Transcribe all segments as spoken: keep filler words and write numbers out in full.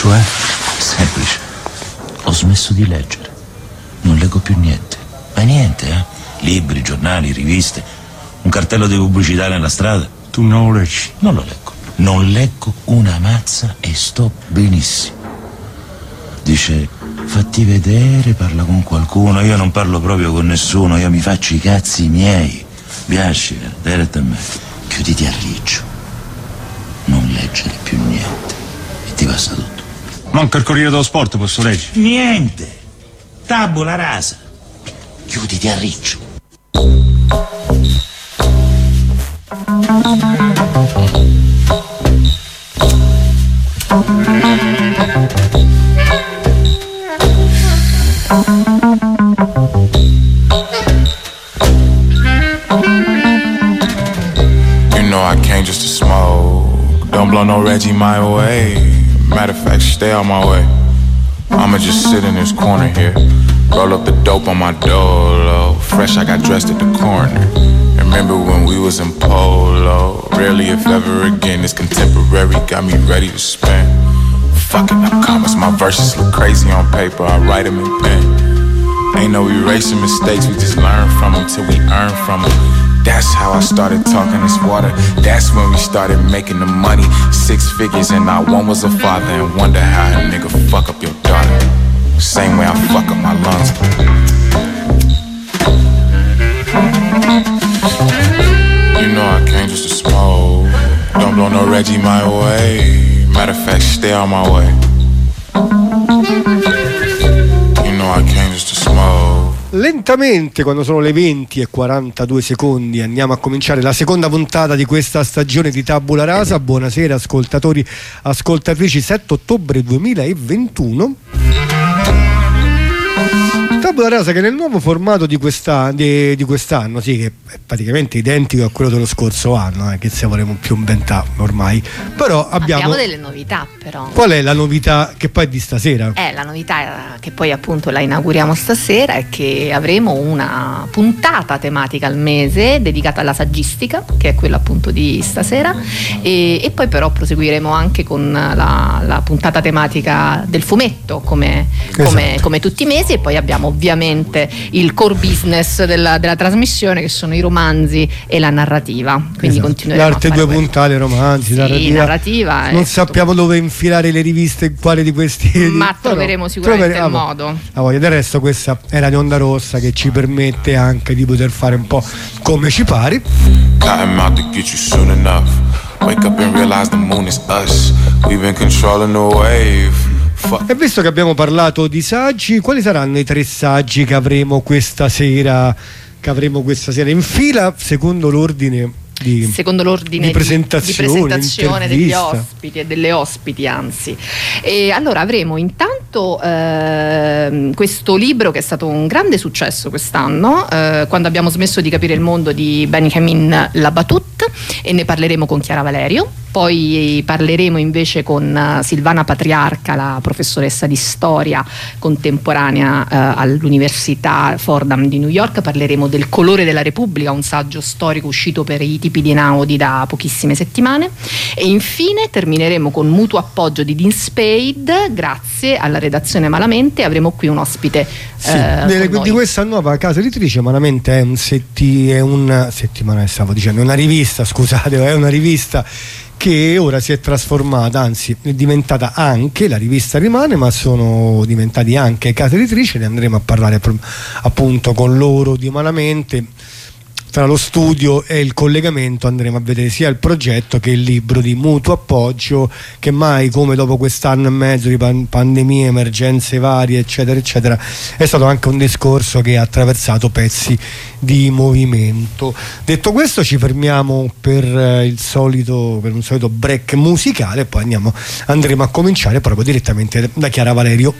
Cioè? Semplice. Ho smesso di leggere. Non leggo più niente. Ma niente, eh? Libri, giornali, riviste, un cartello di pubblicità nella strada. Tu non lo leggi? Non lo leggo. Non leggo una mazza e sto benissimo. Dice, fatti vedere, parla con qualcuno. Io non parlo proprio con nessuno, io mi faccio i cazzi miei. Piaci, diretta a me. Chiuditi a riccio. Non leggere più niente. E ti passa tutto. Manca il Corriere dello Sport, posso leggere? Niente. Tabula rasa. Chiuditi a riccio. You know I came just to smoke. Don't blow no Reggie my way. Matter of fact, stay on my way. I'ma just sit in this corner here. Roll up the dope on my dolo. Fresh, I got dressed at the corner. Remember when we was in polo? Rarely if ever again, this contemporary got me ready to spend. Fucking up comments, my verses look crazy on paper, I write them in pen. Ain't no erasing mistakes, we just learn from them till we earn from them. That's how I started talking this water. That's when we started making the money. Six figures and not one was a father. And wonder how a nigga fuck up your daughter. Same way I fuck up my lungs. You know I came just to smoke. Don't blow no Reggie my way. Matter of fact, stay on my way. You know I came just to smoke. Lentamente, quando sono le venti e quarantadue secondi, andiamo a cominciare la seconda puntata di questa stagione di Tabula Rasa. Buonasera ascoltatori, ascoltatrici. Sette ottobre duemilaventuno. Tabula Rasa che nel nuovo formato di, questa, di, di quest'anno, sì, che è praticamente identico a quello dello scorso anno, eh, che se vorremmo più inventare ormai, però abbiamo, abbiamo delle novità però. Qual è la novità che poi è di stasera? Eh, la novità che poi appunto la inauguriamo stasera è che avremo una puntata tematica al mese dedicata alla saggistica, che è quella appunto di stasera, e, e poi però proseguiremo anche con la, la puntata tematica del fumetto come, esatto. come, come tutti i mesi, e poi abbiamo ovviamente il core business della, della trasmissione, che sono i romanzi e la narrativa. Quindi esatto. continueremo Le altre a fare due questo. puntate, romanzi, sì, narrativa. narrativa non è sappiamo tutto. dove infilare le riviste, in quale di questi, ma però, troveremo sicuramente trovere, il ah, modo. Ah, voglio. Del resto questa era di Onda Rossa, che ci permette anche di poter fare un po' come ci pare. Cotton mouth to get you soon enough. Wake up and realize the moon is us. We've been controlling the wave. E visto che abbiamo parlato di saggi, quali saranno i tre saggi che avremo questa sera, che avremo questa sera in fila, secondo l'ordine di, secondo l'ordine di presentazione, di, di presentazione degli intervista. ospiti e delle ospiti, anzi. E allora avremo intanto eh, questo libro che è stato un grande successo quest'anno, eh, Quando abbiamo smesso di capire il mondo, di Benjamin Labatut, e ne parleremo con Chiara Valerio. Poi parleremo invece con Silvana Patriarca, la professoressa di storia contemporanea eh, all'Università Fordham di New York. Parleremo del Colore della Repubblica, un saggio storico uscito per i tipi di Einaudi da pochissime settimane. E infine termineremo con Mutuo appoggio di Dean Spade, grazie alla redazione Malamente. Avremo qui un ospite sì, eh, delle, con di noi. questa nuova casa editrice. Malamente è un setti, è una settimana, stavo dicendo, una rivista, scusate, è una rivista che ora si è trasformata, anzi è diventata anche, la rivista rimane, ma sono diventati anche casa editrice. Ne andremo a parlare appunto con loro di Malamente. Tra lo studio e il collegamento andremo a vedere sia il progetto che il libro di Mutuo appoggio, che mai come dopo quest'anno e mezzo di pan- pandemie, emergenze varie eccetera eccetera, è stato anche un discorso che ha attraversato pezzi di movimento. Detto questo, ci fermiamo per eh, il solito per un solito break musicale, e poi andiamo, andremo a cominciare proprio direttamente da Chiara Valerio.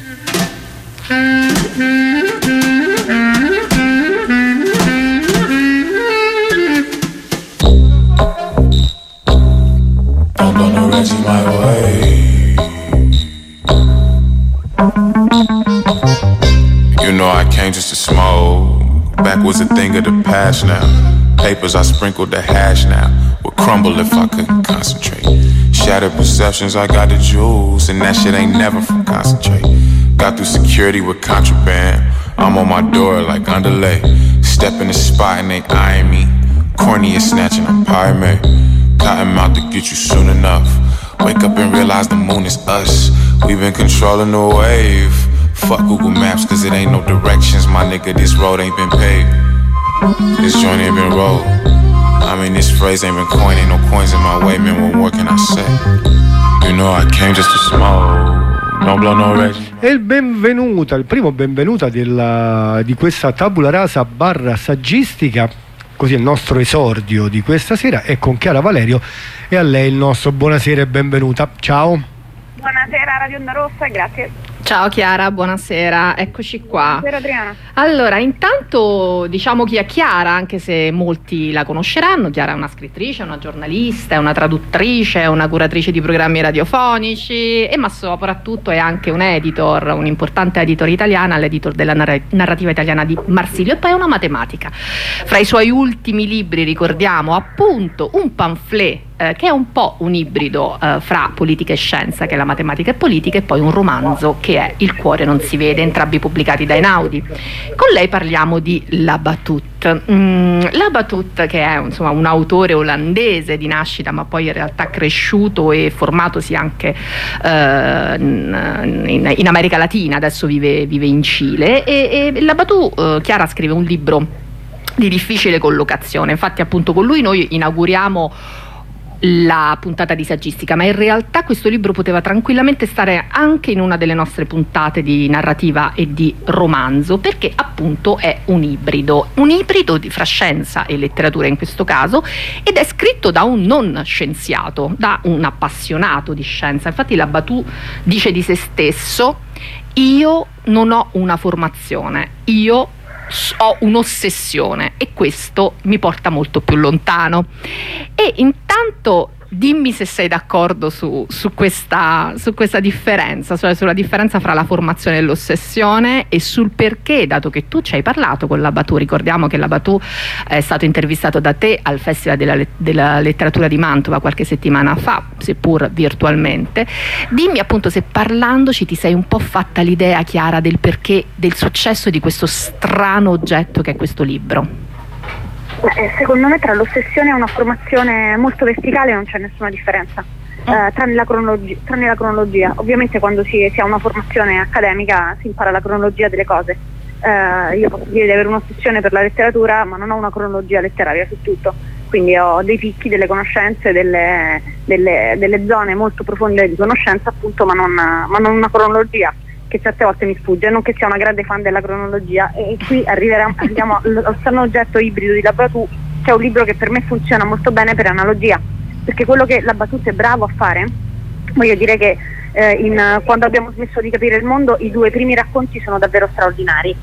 Reggie my way. You know I came just to smoke. Back was a thing of the past now. Papers I sprinkled the hash now. Would crumble if I couldn't concentrate. Shattered perceptions, I got the jewels, and that shit ain't never from concentrate. Got through security with contraband. I'm on my door like underlay. Step in the spot and they eyeing me. Corny is snatching a pie mate. Cotton mouth to get you soon enough. Wake up and realize the moon is us. We've been controlling the wave. Fuck Google Maps cause it ain't no directions. My nigga, this road ain't been paved. This joint ain't been rolled. I mean this phrase ain't been coined. Ain't no coins in my way, man, what more can I say? You know I came just to smoke. Don't blow no Reggie. E il benvenuto, il primo benvenuto della, di questa tabula rasa barra saggistica, così il nostro esordio di questa sera è con Chiara Valerio, e a lei il nostro buonasera e benvenuta. Ciao. Buonasera Radio Onda Rossa, grazie. Ciao Chiara, buonasera, eccoci qua. Buonasera Adriana. Allora, intanto diciamo chi è Chiara, anche se molti la conosceranno. Chiara è una scrittrice, una giornalista, è una traduttrice, è una curatrice di programmi radiofonici e ma soprattutto è anche un editor, un'importante editor italiana, l'editor della narr- narrativa italiana di Marsilio, e poi è una matematica. Fra i suoi ultimi libri ricordiamo appunto un pamphlet eh, che è un po' un ibrido eh, fra politica e scienza, che è la matematica e politica, e poi un romanzo che è Il cuore non si vede, entrambi pubblicati da Einaudi. Con lei parliamo di La Batoute. Mm, La Batoute, che è insomma un autore olandese di nascita, ma poi in realtà cresciuto e formatosi anche eh, in, in America Latina, adesso vive, vive in Cile, e, e La Batoute, eh, Chiara scrive un libro di difficile collocazione. Infatti appunto con lui noi inauguriamo la puntata di saggistica, ma in realtà questo libro poteva tranquillamente stare anche in una delle nostre puntate di narrativa e di romanzo, perché appunto è un ibrido, un ibrido di, fra scienza e letteratura in questo caso, ed è scritto da un non scienziato, da un appassionato di scienza. Infatti La Batoute dice di se stesso: io non ho una formazione, io ho un'ossessione, e questo mi porta molto più lontano. E intanto dimmi se sei d'accordo su, su, questa, su questa differenza, cioè sulla differenza fra la formazione e l'ossessione, e sul perché, dato che tu ci hai parlato con La Batoute. Ricordiamo che La Batoute è stato intervistato da te al Festival della, della Letteratura di Mantova qualche settimana fa, seppur virtualmente. Dimmi appunto se parlandoci ti sei un po' fatta l'idea chiara del perché del successo di questo strano oggetto che è questo libro. Eh, secondo me tra l'ossessione e una formazione molto verticale non c'è nessuna differenza, eh, tranne, la cronologia, tranne la cronologia. Ovviamente quando si, si ha una formazione accademica si impara la cronologia delle cose. Eh, io posso dire di avere un'ossessione per la letteratura, ma non ho una cronologia letteraria su tutto, quindi ho dei picchi, delle conoscenze, delle, delle, delle zone molto profonde di conoscenza appunto, ma non, ma non una cronologia che certe volte mi sfugge, non che sia una grande fan della cronologia. E qui arriviamo, arriviamo allo strano oggetto ibrido di La Batoute, che è un libro che per me funziona molto bene per analogia, perché quello che La Batoute è bravo a fare, voglio dire che eh, in, quando abbiamo smesso di capire il mondo, i due primi racconti sono davvero straordinari,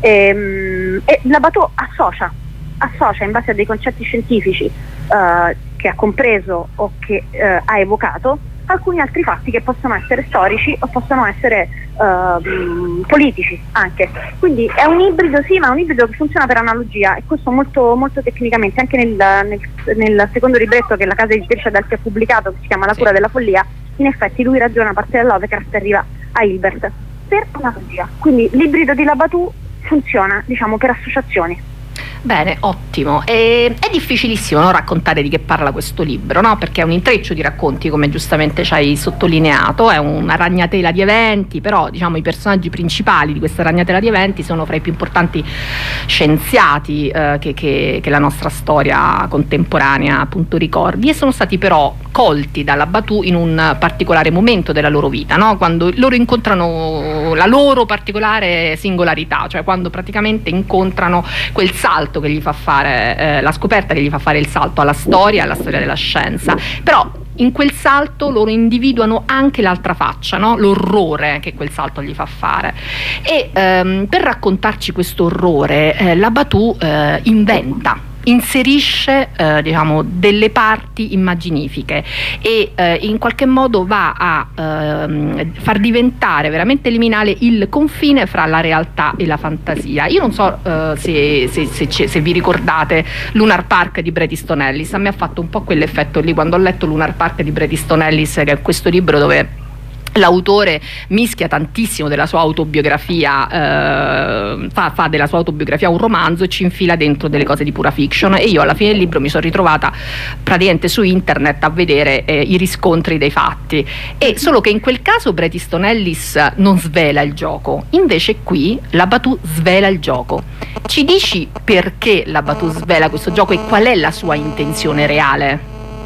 e, e La Batoute associa, associa in base a dei concetti scientifici eh, che ha compreso o che eh, ha evocato, alcuni altri fatti che possono essere storici o possono essere uh, politici anche. Quindi è un ibrido, sì, ma è un ibrido che funziona per analogia, e questo molto, molto tecnicamente. Anche nel, nel, nel secondo libretto che la casa editrice Adelphi ha pubblicato, che si chiama La cura della follia, in effetti lui ragiona a partire da Lovecraft e arriva a Hilbert per analogia. Quindi l'ibrido di La Batoute funziona, diciamo, per associazioni. Bene, ottimo. E è difficilissimo, no, raccontare di che parla questo libro, no? Perché è un intreccio di racconti, come giustamente ci hai sottolineato, è una ragnatela di eventi, però diciamo i personaggi principali di questa ragnatela di eventi sono fra i più importanti scienziati eh, che, che, che la nostra storia contemporanea appunto ricordi, e sono stati però colti dalla Batoute in un particolare momento della loro vita, no? Quando loro incontrano la loro particolare singolarità, cioè quando praticamente incontrano quel salto che gli fa fare, eh, la scoperta che gli fa fare il salto alla storia, alla storia della scienza. Però in quel salto loro individuano anche l'altra faccia, no? L'orrore che quel salto gli fa fare, e ehm, per raccontarci questo orrore eh, La Batoute eh, inventa inserisce eh, diciamo delle parti immaginifiche e eh, in qualche modo va a eh, far diventare veramente liminale il confine fra la realtà e la fantasia. Io non so eh, se, se, se, se vi ricordate Lunar Park di Bret Easton Ellis. A me ha fatto un po' quell'effetto lì quando ho letto Lunar Park di Bret Easton Ellis, che è questo libro dove l'autore mischia tantissimo della sua autobiografia, eh, fa, fa della sua autobiografia un romanzo e ci infila dentro delle cose di pura fiction, e io alla fine del libro mi sono ritrovata praticamente su internet a vedere eh, i riscontri dei fatti, e solo che in quel caso Bret Easton Ellis non svela il gioco, invece qui la Batu svela il gioco. Ci dici perché la Batu svela questo gioco e qual è la sua intenzione reale?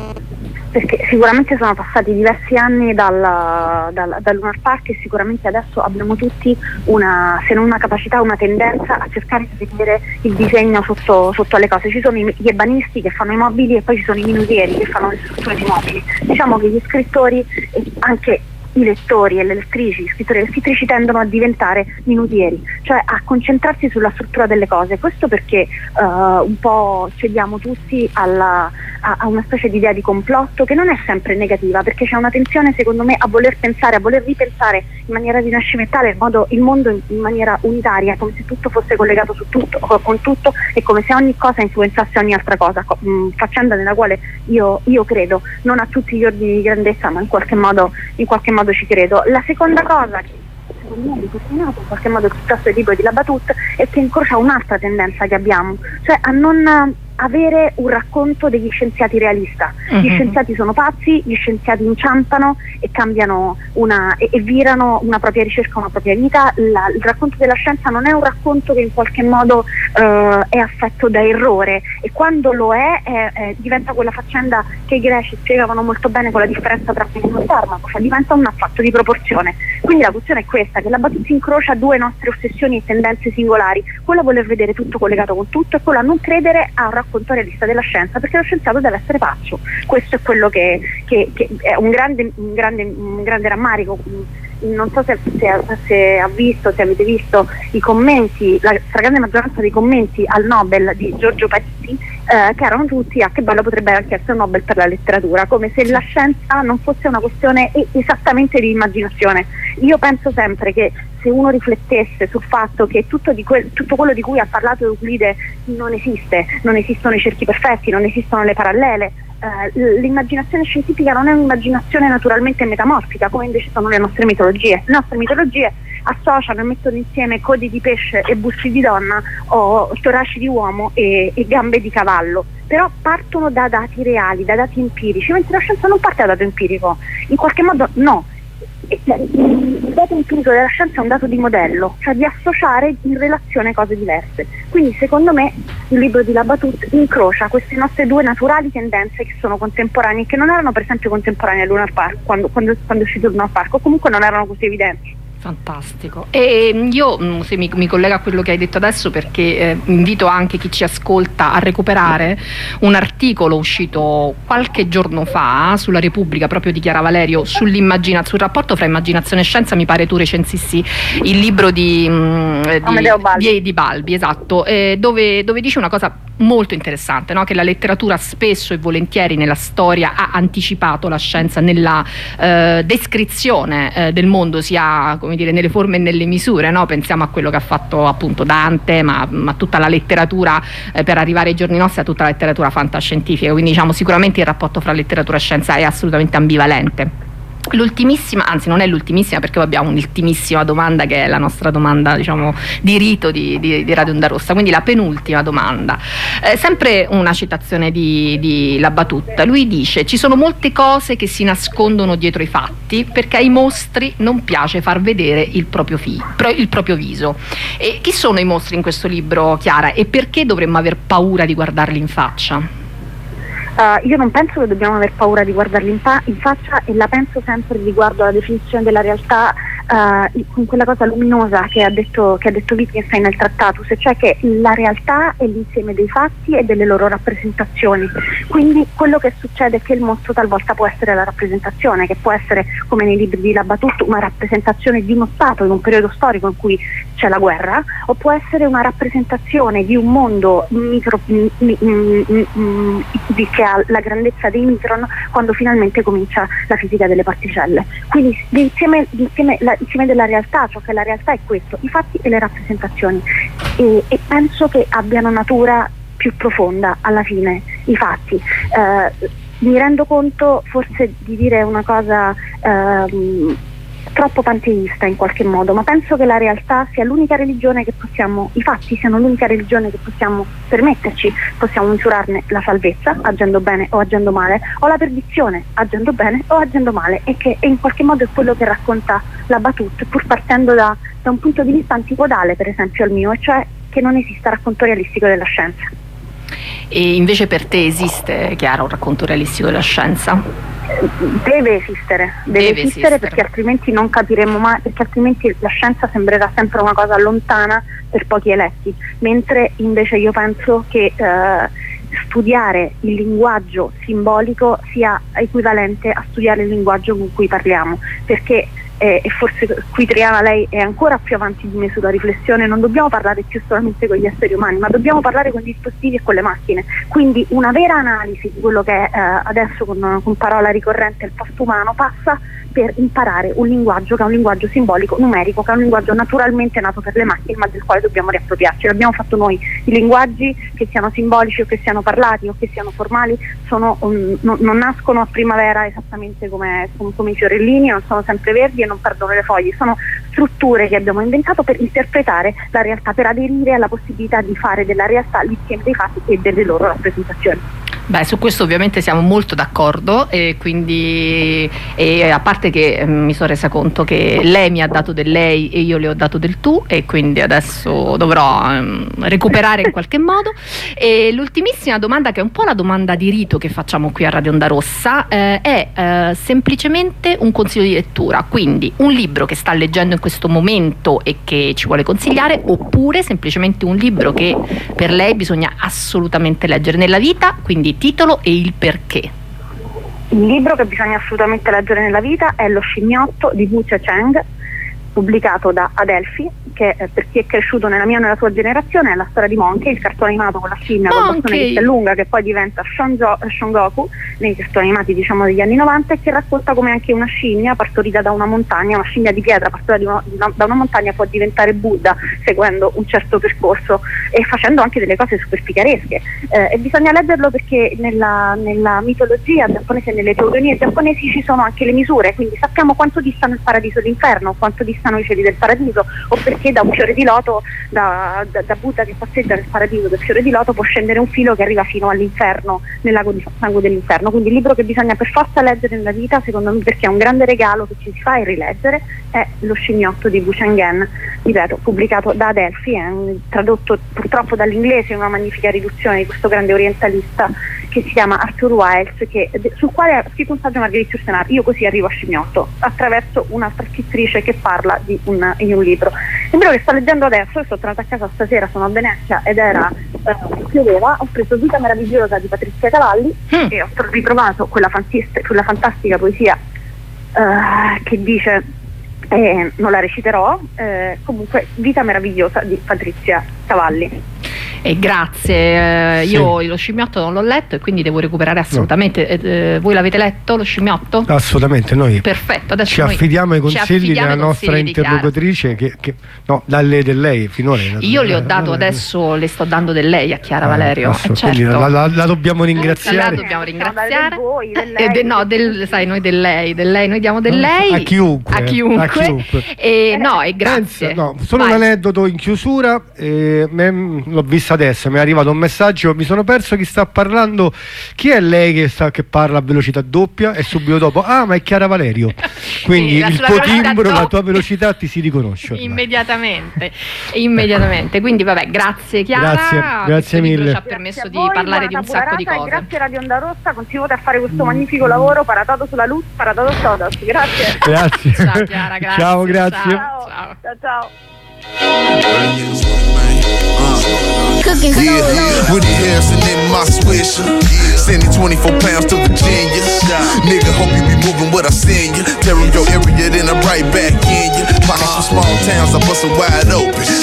Perché sicuramente sono passati diversi anni dal, dal, dal Lunar Park e sicuramente adesso abbiamo tutti una, se non una capacità, una tendenza a cercare di vedere il disegno sotto, sotto alle cose. Ci sono i, gli ebanisti che fanno i mobili e poi ci sono i minutieri che fanno le strutture di mobili. Diciamo che gli scrittori e anche i lettori e le lettrici, gli scrittori e le scrittrici tendono a diventare minutieri, cioè a concentrarsi sulla struttura delle cose. Questo perché uh, un po' cediamo tutti alla, a, a una specie di idea di complotto che non è sempre negativa, perché c'è una tensione secondo me a voler pensare, a voler ripensare in maniera rinascimentale il, modo, il mondo in, in maniera unitaria, come se tutto fosse collegato su tutto, con tutto, e come se ogni cosa influenzasse ogni altra cosa, mh, faccenda nella quale io, io credo, non a tutti gli ordini di grandezza, ma in qualche modo, in qualche modo ci credo. La seconda cosa che secondo me è determinato in qualche modo il successo del libro di La Batut è che incrocia un'altra tendenza che abbiamo, cioè a non avere un racconto degli scienziati realista. Gli mm-hmm. scienziati sono pazzi, gli scienziati inciampano e cambiano una e, e virano una propria ricerca, una propria vita. La, il racconto della scienza non è un racconto che in qualche modo uh, è affetto da errore, e quando lo è, è, è diventa quella faccenda che i greci spiegavano molto bene con la differenza tra veleno e farmaco, cioè diventa un affatto di proporzione. Quindi la questione è questa, che La Batut incrocia due nostre ossessioni e tendenze singolari, quella a voler vedere tutto collegato con tutto e quella a non credere a un racconto realista della scienza, perché lo scienziato deve essere pazzo. Questo è quello che, che, che è un grande, un grande, un grande rammarico. Non so se, se, se ha visto, se avete visto i commenti, la stragrande maggioranza dei commenti al Nobel di Giorgio Parisi, eh, che erano tutti: ah, che bello, potrebbe anche essere un Nobel per la letteratura, come se la scienza non fosse una questione esattamente di immaginazione. Io penso sempre che se uno riflettesse sul fatto che tutto, di que- tutto quello di cui ha parlato Euclide non esiste, non esistono i cerchi perfetti, non esistono le parallele, eh, l'immaginazione scientifica non è un'immaginazione naturalmente metamorfica come invece sono le nostre mitologie. Le nostre mitologie associano e mettono insieme codi di pesce e busti di donna, o toraci di uomo e, e gambe di cavallo, però partono da dati reali, da dati empirici, mentre la scienza non parte da dato empirico, in qualche modo no. Il dato empirico della scienza è un dato di modello, cioè di associare in relazione cose diverse. Quindi secondo me il libro di La Batut incrocia queste nostre due naturali tendenze che sono contemporanee e che non erano per esempio contemporanee a Lunar Park quando, quando, quando è uscito Lunar Park, o comunque non erano così evidenti. Fantastico. E io se mi, mi collego a quello che hai detto adesso, perché eh, invito anche chi ci ascolta a recuperare un articolo uscito qualche giorno fa sulla Repubblica, proprio di Chiara Valerio, sull'immaginazione, sul rapporto fra immaginazione e scienza. Mi pare tu recensissi il libro di, mh, di, Balbi. di, di Balbi, esatto, eh, dove, dove dice una cosa molto interessante, no? Che la letteratura spesso e volentieri nella storia ha anticipato la scienza nella eh, descrizione eh, del mondo, sia come dire nelle forme e nelle misure, no? Pensiamo a quello che ha fatto appunto Dante, ma, ma tutta la letteratura eh, per arrivare ai giorni nostri, a tutta la letteratura fantascientifica. Quindi diciamo sicuramente il rapporto fra letteratura e scienza è assolutamente ambivalente. L'ultimissima, anzi non è l'ultimissima, perché abbiamo un'ultimissima domanda che è la nostra domanda, diciamo, di rito di, di, di Radio Onda Rossa, quindi la penultima domanda, eh, sempre una citazione di, di La Batut. Lui dice: ci sono molte cose che si nascondono dietro i fatti perché ai mostri non piace far vedere il proprio, fi, il proprio viso. E chi sono i mostri in questo libro, Chiara, e perché dovremmo aver paura di guardarli in faccia? Uh, io non penso che dobbiamo aver paura di guardarli in, fa- in faccia, e la penso sempre riguardo alla definizione della realtà, uh, con quella cosa luminosa che ha detto, che ha detto Wittgenstein nel Trattatus, cioè che la realtà è l'insieme dei fatti e delle loro rappresentazioni. Quindi quello che succede è che il mostro talvolta può essere la rappresentazione, che può essere, come nei libri di La Batut, una rappresentazione di uno stato in un periodo storico in cui c'è la guerra, o può essere una rappresentazione di un mondo micro, m, m, m, m, di, che ha la grandezza dei micron quando finalmente comincia la fisica delle particelle. Quindi l'insieme, l'insieme, la, l'insieme della realtà, ciò che la realtà è questo, i fatti e le rappresentazioni, e, e penso che abbiano natura più profonda alla fine i fatti. Eh, mi rendo conto forse di dire una cosa ehm, troppo panteista in qualche modo, ma penso che la realtà sia l'unica religione che possiamo, i fatti siano l'unica religione che possiamo permetterci, possiamo misurarne la salvezza agendo bene o agendo male, o la perdizione agendo bene o agendo male, e che e in qualche modo è quello che racconta la Batut, pur partendo da, da un punto di vista antipodale, per esempio al mio, e cioè che non esista racconto realistico della scienza. E invece per te esiste, Chiara, un racconto realistico della scienza? Deve esistere, deve, deve esistere, esistere perché altrimenti non capiremo mai, perché altrimenti la scienza sembrerà sempre una cosa lontana per pochi eletti, mentre invece io penso che eh, studiare il linguaggio simbolico sia equivalente a studiare il linguaggio con cui parliamo, perché Eh, e forse qui Triana lei è ancora più avanti di me sulla riflessione, non dobbiamo parlare più solamente con gli esseri umani, ma dobbiamo parlare con gli dispositivi e con le macchine, quindi una vera analisi di quello che è eh, adesso con, con parola ricorrente il postumano passa per imparare un linguaggio che è un linguaggio simbolico, numerico, che è un linguaggio naturalmente nato per le macchine ma del quale dobbiamo riappropriarci. L'abbiamo fatto noi, i linguaggi che siano simbolici o che siano parlati o che siano formali sono, um, non, non nascono a primavera esattamente come, come, come i fiorellini, non sono sempre verdi e non perdono le foglie, sono strutture che abbiamo inventato per interpretare la realtà, per aderire alla possibilità di fare della realtà l'insieme dei fatti e delle loro rappresentazioni. Beh, su questo ovviamente siamo molto d'accordo, e quindi e a parte che eh, mi sono resa conto che lei mi ha dato del lei e io le ho dato del tu, e quindi adesso dovrò ehm, recuperare in qualche modo. E l'ultimissima domanda, che è un po' la domanda di rito che facciamo qui a Radio Onda Rossa, eh, è eh, semplicemente un consiglio di lettura, quindi un libro che sta leggendo in questo momento e che ci vuole consigliare, oppure semplicemente un libro che per lei bisogna assolutamente leggere nella vita, quindi titolo e il perché. Il libro che bisogna assolutamente leggere nella vita è Lo scimmiotto di Wu Zhe-Cheng, pubblicato da Adelphi, che eh, per chi è cresciuto nella mia e nella sua generazione è la storia di Monkey, il cartone animato con la scimmia con il bastone che è lunga, che poi diventa Shonjo, Shongoku nei cartoni animati diciamo degli anni novanta, e che racconta come anche una scimmia partorita da una montagna, una scimmia di pietra partorita di una, di una, da una montagna può diventare Buddha seguendo un certo percorso e facendo anche delle cose super picaresche, eh, e bisogna leggerlo perché nella, nella mitologia giapponese e nelle teorie giapponesi ci sono anche le misure, quindi sappiamo quanto distano il paradiso e l'inferno, quanto distano i cieli del paradiso, o perché da un fiore di loto, da, da, da Buddha che passeggia nel paradiso del fiore di loto, può scendere un filo che arriva fino all'inferno, nel lago di sangue dell'inferno. Quindi il libro che bisogna per forza leggere nella vita, secondo me, perché è un grande regalo che ci si fa e rileggere, è Lo scimmiotto di Wu Zhe-Cheng, ripeto, pubblicato da Adelphi, è un, tradotto purtroppo dall'inglese in una magnifica riduzione di questo grande orientalista che si chiama Arthur Wiles, che, sul quale ha scritto un saggio Marguerite Yourcenar, Io così arrivo a scimmiotto, attraverso un'altra scrittrice che parla di un, in un libro. Il libro che sto leggendo adesso, io sono tornata a casa stasera, sono a Venezia ed era eh, pioveva, ho preso Vita meravigliosa di Patrizia Cavalli mm. e ho ritrovato quella, fantist- quella fantastica poesia eh, che dice, eh, non la reciterò, eh, comunque Vita meravigliosa di Patrizia Cavalli. E grazie, eh, sì. Io Lo scimmiotto non l'ho letto e quindi devo recuperare assolutamente. No. Eh, voi l'avete letto Lo scimmiotto? Assolutamente, noi perfetto, adesso ci noi affidiamo ai consigli affidiamo della nostra consigli interlocutrice che, che no, dalle del lei finora. Io le ho dato adesso, le sto dando del lei a Chiara ah, Valerio. Asso, eh, certo. la, la, la dobbiamo ringraziare. La dobbiamo ringraziare. Voi, del lei. Eh, de, no, del, sai, noi del lei, del lei, noi diamo del lei a chiunque. A chiunque. A chiunque. E, no, e grazie. Pensa, no, solo Vai. un aneddoto in chiusura, eh, me, l'ho vista adesso, mi è arrivato un messaggio, mi sono perso chi sta parlando, chi è lei che, sta, che parla a velocità doppia, e subito dopo ah ma è Chiara Valerio, quindi sì, il tuo timbro, doppia. La tua velocità ti si riconosce ormai. immediatamente immediatamente quindi vabbè, grazie Chiara, grazie, grazie mille, ci ha permesso di voi, parlare di un sacco di cose. Grazie Radio Onda Rossa, continuate a fare questo magnifico lavoro, paratato sulla luce, paratato Sodos, grazie. Grazie. Ciao Chiara, grazie. Ciao, grazie. Ciao, ciao, ciao. ciao. Cooking yeah, Woody Harrelson in my swisher. Sending twenty-four pounds to Virginia. Nigga, hope you be moving what I send you. Tearing your area, then I'm right back in you. Popping from small towns, I bust it wide open.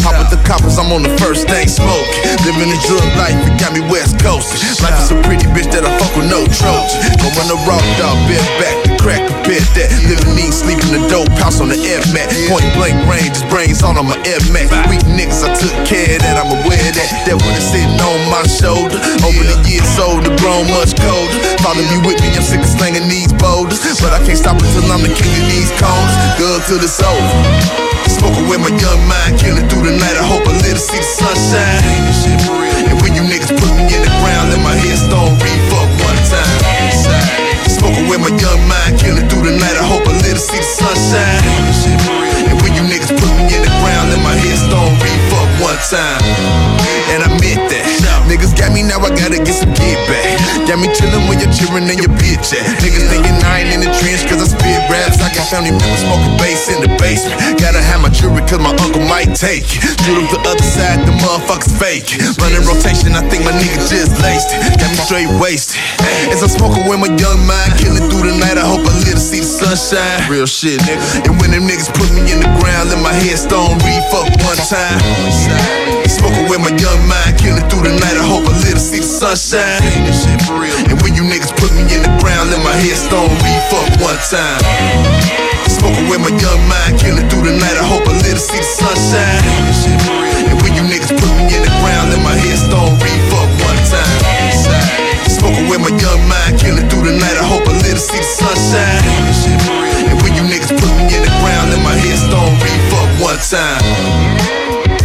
cause I'm on the first thing smoking. Living a drug life, it got me West Coast. Life is a pretty bitch that I fuck with no Trojan. Going the raw dog, bed back, the crack compared that. Living mean, sleep in the dope house on the air mat. Point blank range, just brains on on my Air Max. Weak niggas, I took care of that, I'm aware of that. That one is sitting on my shoulder. Over the years older, grown much colder. Father be with me, I'm sick of slinging these boulders. But I can't stop until I'm the king of these corners. Good till it's over. Smoking with my young mind, killing through the night. I hope I live to see the sunshine. And when you niggas put me in the ground, let my headstone re-fuck one time. Smoking with my young mind, killing through the night. I hope I live to see the sunshine. And when you niggas put me in the ground, let my headstone re-fuck one time. And I meant that. Niggas got me now, I gotta get some get back. Got me chillin' when you're cheering in your bitch at. Niggas thinking I ain't in the trench cause I spit raps. I got family members smoking bass in the basement. Gotta have my jewelry cause my uncle might take it. Shoot up the other side, the motherfuckers fake. Running rotation, I think my nigga just laced it. Got me straight wasted. As I'm smoking with my young mind, killing through the night, I hope I live to see the sunshine. Real shit, nigga. And when them niggas put me in the ground, let my headstone re-fuck one time. Smoking with my young mind, killing through the night, I hope I live to see the sunshine. And when you niggas put me in the ground, let my headstone re-fuck one time. Smoking with my young mind, killing through the night, I hope I live to see the sunshine. And when you niggas put me in the ground, let my headstone re-fuck one time. Smoking with my young mind, killing through the night, I hope I live to see the sunshine. And when you niggas put me in the ground, let my headstone re-fuck one time.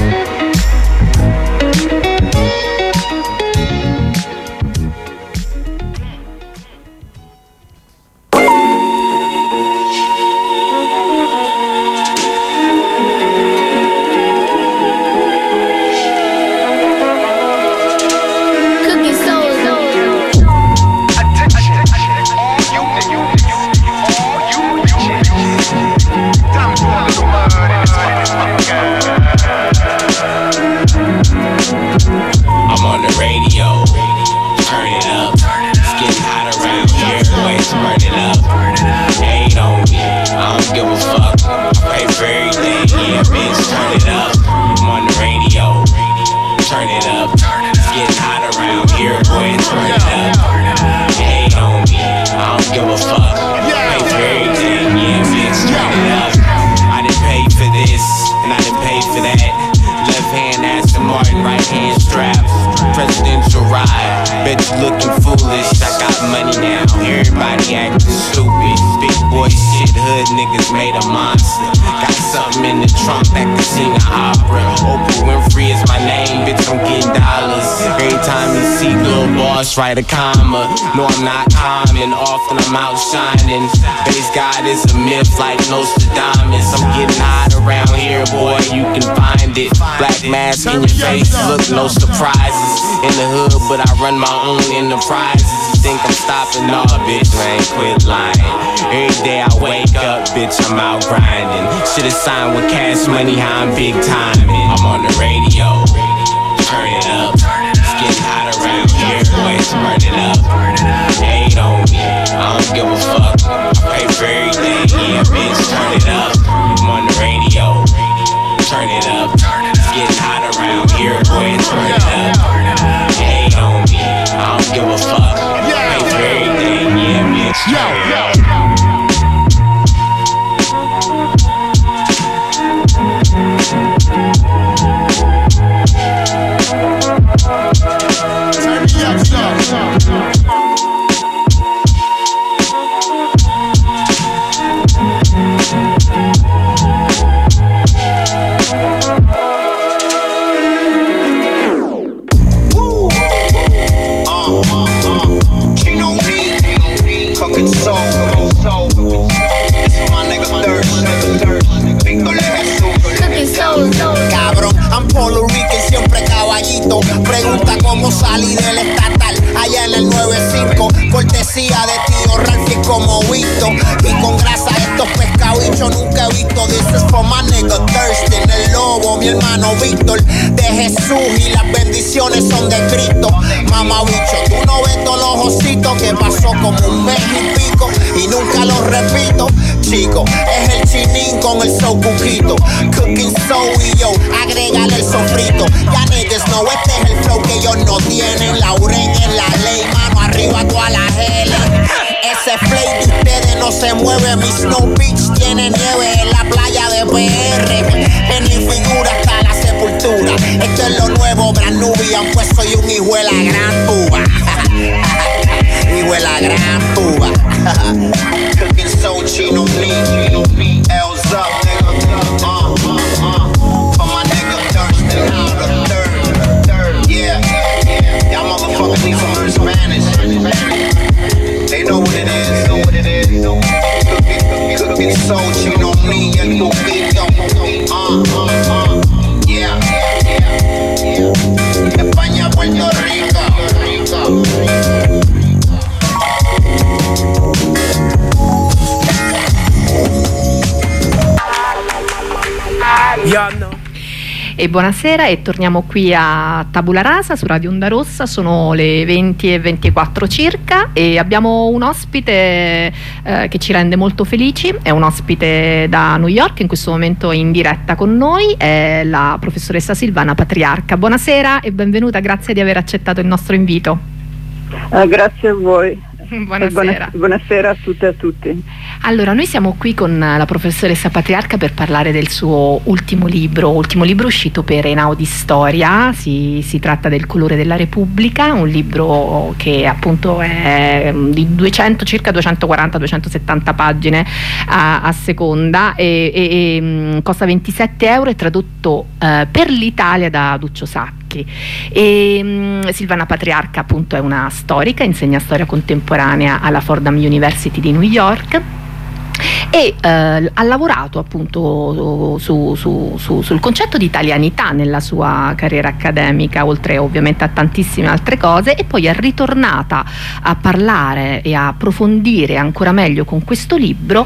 Looking foolish, I got money now. Everybody acting stupid. Big boy shit, hood niggas made a monster. Got something in the trunk that can sing an opera. Oprah Winfrey is my name, bitch, I'm getting dollars. Every time you see Lil Boss write a comma. No, I'm not common, often I'm out shining. Base God is a myth like Nostradamus. I'm getting hot around here, boy, you can find it. Black mask in your face, look, no surprises. In the hood, but I run my own enterprises. You think I'm stopping? Nah, bitch, I ain't quit lying. Every day I wake up, bitch, I'm out grinding. Should've signed with Cash Money, how I'm big timing. I'm on the radio, turn it up. It's getting hot around here, boys, burn it up. Hate on me, I don't give a fuck. I pay for everything, yeah, bitch, turn it up. I'm on the radio, turn it up. It's getting hot around here, boys, burn it up. Hate on me, I don't give a fuck. Pay for everything, yeah, bitch, turn it up. Turn me up, stop. this is for my nigga Thurston, el lobo, mi hermano Víctor, de Jesús y las bendiciones son de Cristo. Mamá bicho, tú no ves todos los ositos que pasó como un mes y pico y nunca lo repito, chico, es el chinín con el so cuquito, cooking so y yo, agrégale el sofrito, ya niggas no, este es el flow que ellos no tienen, Lauren es la ley, mano arriba toda la gele, ese flake de ustedes no se mueve, mi Snow Beach tiene nieve en la playa de P R, en mi figura hasta la sepultura, esto es lo nuevo, Brand Nubian, pues soy un hijo de la gran puba, hijo de la gran puba, cooking so chino me, L's up, nigga, uh, uh, uh, for my nigga Thurston, out of third, yeah, y'all motherfuckers need some learn Spanish, they know what it is, know what it is, cooking, cooking so chino me, el poquito, uh, uh, uh, yeah, España, Puerto Rico, yeah, no. E buonasera e torniamo qui a Tabula Rasa su Radio Onda Rossa, sono le venti e ventiquattro circa e abbiamo un ospite eh, che ci rende molto felici, è un ospite da New York, in questo momento in diretta con noi, è la professoressa Silvana Patriarca. Buonasera e benvenuta, grazie di aver accettato il nostro invito. Uh, grazie a voi. Buonasera. Buona, buonasera a tutte e a tutti. Allora, noi siamo qui con la professoressa Patriarca per parlare del suo ultimo libro, ultimo libro uscito per Einaudi Storia, si, si tratta del Colore della Repubblica, un libro che appunto è di duecento, circa duecentoquaranta duecentosettanta pagine a, a seconda e, e, e costa ventisette euro, è tradotto eh, per l'Italia da Duccio Sacchi. E, um, Silvana Patriarca appunto è una storica, insegna storia contemporanea alla Fordham University di New York e eh, ha lavorato appunto su, su, su, sul concetto di italianità nella sua carriera accademica, oltre ovviamente a tantissime altre cose, e poi è ritornata a parlare e a approfondire ancora meglio con questo libro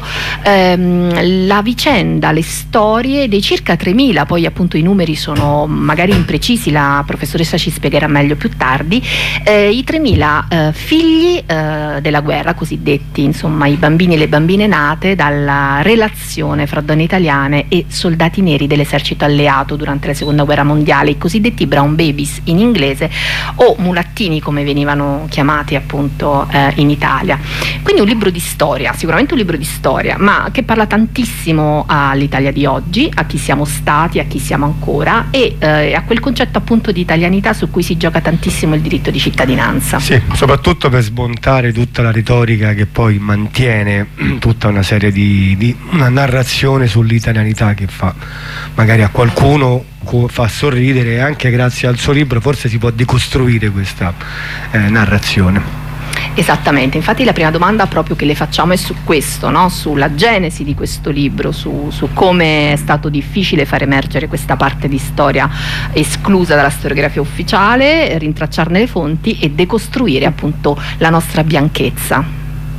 ehm, la vicenda, le storie dei circa tremila, poi appunto i numeri sono magari imprecisi, la professoressa ci spiegherà meglio più tardi, eh, i tremila eh, figli eh, della guerra, cosiddetti insomma i bambini e le bambine nate dalla relazione fra donne italiane e soldati neri dell'esercito alleato durante la seconda guerra mondiale, i cosiddetti brown babies in inglese o mulattini come venivano chiamati appunto eh, in Italia. Quindi un libro di storia, sicuramente un libro di storia, ma che parla tantissimo all'Italia di oggi, a chi siamo stati, a chi siamo ancora e eh, a quel concetto appunto di italianità su cui si gioca tantissimo il diritto di cittadinanza. Sì, soprattutto per smontare tutta la retorica che poi mantiene tutta una serie di, di una narrazione sull'italianità che fa magari a qualcuno fa sorridere, e anche grazie al suo libro forse si può decostruire questa eh, narrazione. Esattamente, infatti la prima domanda proprio che le facciamo è su questo, no? Sulla genesi di questo libro, su, su come è stato difficile far emergere questa parte di storia esclusa dalla storiografia ufficiale, rintracciarne le fonti e decostruire appunto la nostra bianchezza.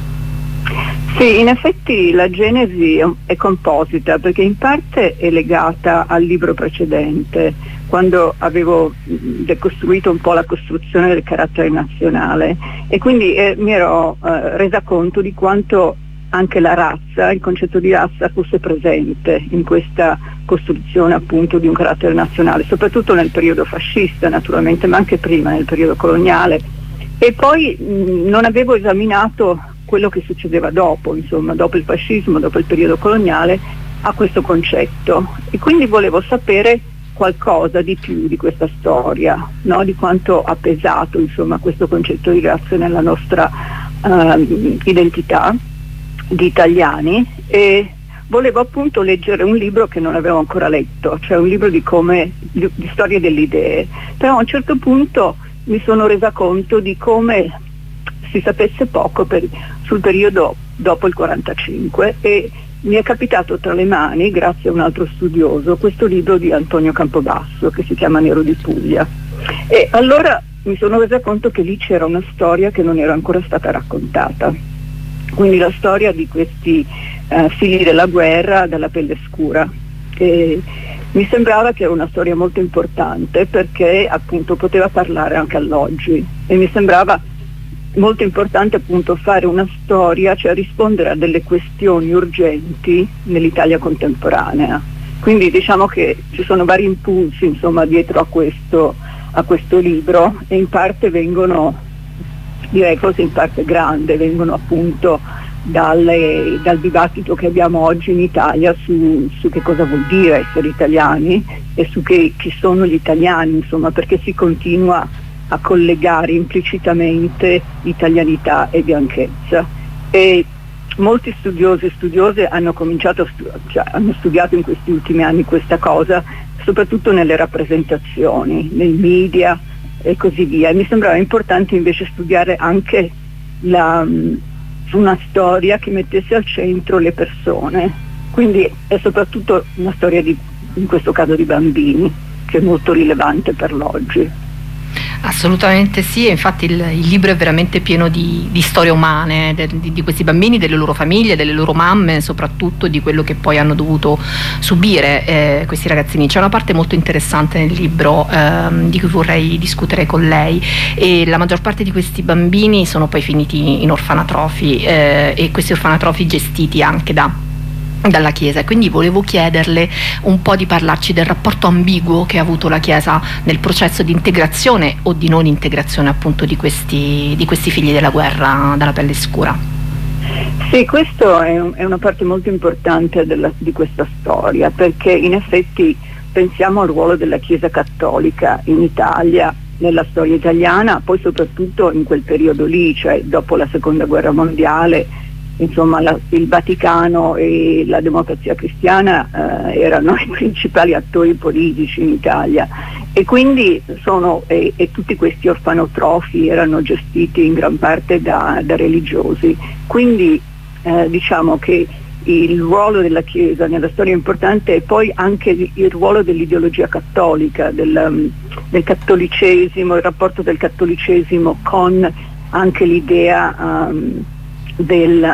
Sì, in effetti la genesi è composita perché in parte è legata al libro precedente, quando avevo decostruito un po' la costruzione del carattere nazionale e quindi eh, mi ero eh, resa conto di quanto anche la razza, il concetto di razza fosse presente in questa costruzione appunto di un carattere nazionale, soprattutto nel periodo fascista naturalmente, ma anche prima nel periodo coloniale. E poi mh, non avevo esaminato quello che succedeva dopo, insomma, dopo il fascismo, dopo il periodo coloniale, a questo concetto. E quindi volevo sapere qualcosa di più di questa storia, no? Di quanto ha pesato, insomma, questo concetto di razza nella nostra uh, identità di italiani, e volevo appunto leggere un libro che non avevo ancora letto, cioè un libro di come di, di storia delle idee. Però a un certo punto mi sono resa conto di come si sapesse poco per, sul periodo dopo il quarantacinque, e mi è capitato tra le mani, grazie a un altro studioso, questo libro di Antonio Campobasso che si chiama Nero di Puglia, e allora mi sono resa conto che lì c'era una storia che non era ancora stata raccontata, quindi la storia di questi uh, figli della guerra dalla pelle scura. E mi sembrava che era una storia molto importante perché appunto poteva parlare anche all'oggi, e mi sembrava molto importante appunto fare una storia, cioè rispondere a delle questioni urgenti nell'Italia contemporanea. Quindi diciamo che ci sono vari impulsi insomma dietro a questo, a questo libro, e in parte vengono, direi forse in parte grande, vengono appunto dalle, dal dibattito che abbiamo oggi in Italia su, su che cosa vuol dire essere italiani e su che, chi sono gli italiani, insomma, perché si continua a collegare implicitamente italianità e bianchezza. E molti studiosi e studiose hanno cominciato, cioè, hanno studiato in questi ultimi anni questa cosa, soprattutto nelle rappresentazioni, nei media e così via. E mi sembrava importante invece studiare anche la, una storia che mettesse al centro le persone. Quindi è soprattutto una storia di, in questo caso di bambini, che è molto rilevante per l'oggi. Assolutamente sì, e infatti il, il libro è veramente pieno di, di storie umane, de, di, di questi bambini, delle loro famiglie, delle loro mamme, soprattutto di quello che poi hanno dovuto subire eh, questi ragazzini. C'è una parte molto interessante nel libro ehm, di cui vorrei discutere con lei, e la maggior parte di questi bambini sono poi finiti in orfanatrofi eh, e questi orfanatrofi gestiti anche da dalla Chiesa, quindi volevo chiederle un po' di parlarci del rapporto ambiguo che ha avuto la Chiesa nel processo di integrazione o di non integrazione appunto di questi, di questi figli della guerra dalla pelle scura. Sì, questa è, un, è una parte molto importante della, di questa storia, perché in effetti pensiamo al ruolo della Chiesa cattolica in Italia, nella storia italiana, poi soprattutto in quel periodo lì, cioè dopo la seconda guerra mondiale. Insomma, la, il Vaticano e la Democrazia Cristiana eh, erano i principali attori politici in Italia, e quindi sono, e, e tutti questi orfanotrofi erano gestiti in gran parte da, da religiosi. Quindi eh, diciamo che il ruolo della Chiesa nella storia è importante, e poi anche il, il ruolo dell'ideologia cattolica, del, del cattolicesimo, il rapporto del cattolicesimo con anche l'idea um, Del,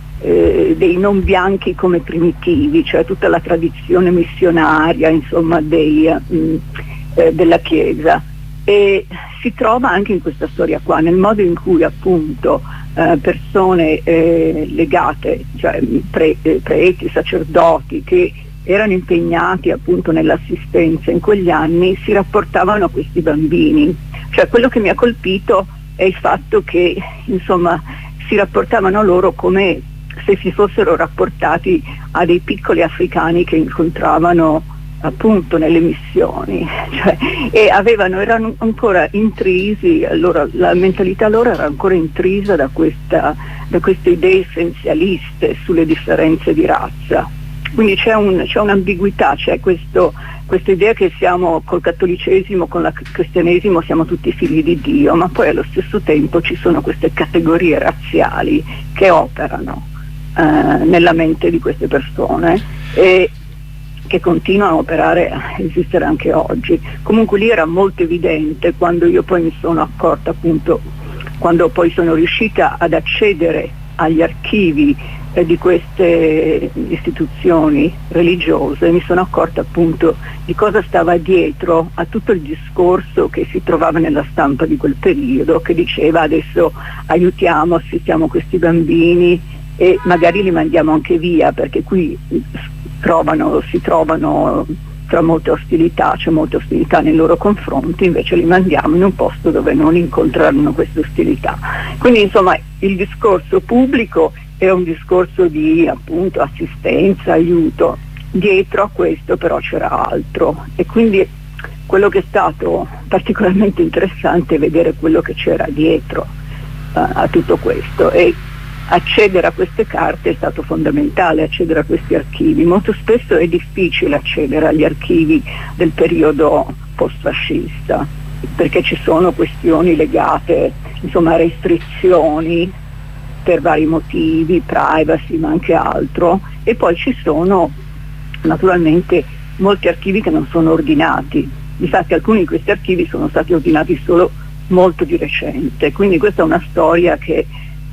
eh, dei non bianchi come primitivi, cioè tutta la tradizione missionaria insomma dei, mh, eh, della Chiesa, e si trova anche in questa storia qua, nel modo in cui appunto eh, persone eh, legate, cioè pre, eh, preti, sacerdoti che erano impegnati appunto nell'assistenza in quegli anni si rapportavano a questi bambini. Cioè quello che mi ha colpito è il fatto che insomma si rapportavano loro come se si fossero rapportati a dei piccoli africani che incontravano appunto nelle missioni, cioè, e avevano, erano ancora intrisi, allora, la mentalità loro era ancora intrisa da, questa, da queste idee essenzialiste sulle differenze di razza. Quindi c'è, un, c'è un'ambiguità, c'è questo, questa idea che siamo col cattolicesimo, con il cristianesimo siamo tutti figli di Dio, ma poi allo stesso tempo ci sono queste categorie razziali che operano eh, nella mente di queste persone e che continuano a operare, a esistere anche oggi. Comunque lì era molto evidente, quando io poi mi sono accorta appunto, quando poi sono riuscita ad accedere agli archivi di queste istituzioni religiose, mi sono accorta appunto di cosa stava dietro a tutto il discorso che si trovava nella stampa di quel periodo, che diceva adesso aiutiamo, assistiamo questi bambini e magari li mandiamo anche via, perché qui trovano, si trovano tra molte ostilità, c'è molta ostilità nei loro confronti, invece li mandiamo in un posto dove non incontreranno queste ostilità. Quindi insomma il discorso pubblico è un discorso di appunto assistenza, aiuto. Dietro a questo però c'era altro, e quindi quello che è stato particolarmente interessante è vedere quello che c'era dietro uh, a tutto questo, e accedere a queste carte è stato fondamentale, accedere a questi archivi. Molto spesso è difficile accedere agli archivi del periodo post-fascista, perché ci sono questioni legate, insomma, a restrizioni per vari motivi, privacy ma anche altro, e poi ci sono naturalmente molti archivi che non sono ordinati. Infatti alcuni di questi archivi sono stati ordinati solo molto di recente, quindi questa è una storia che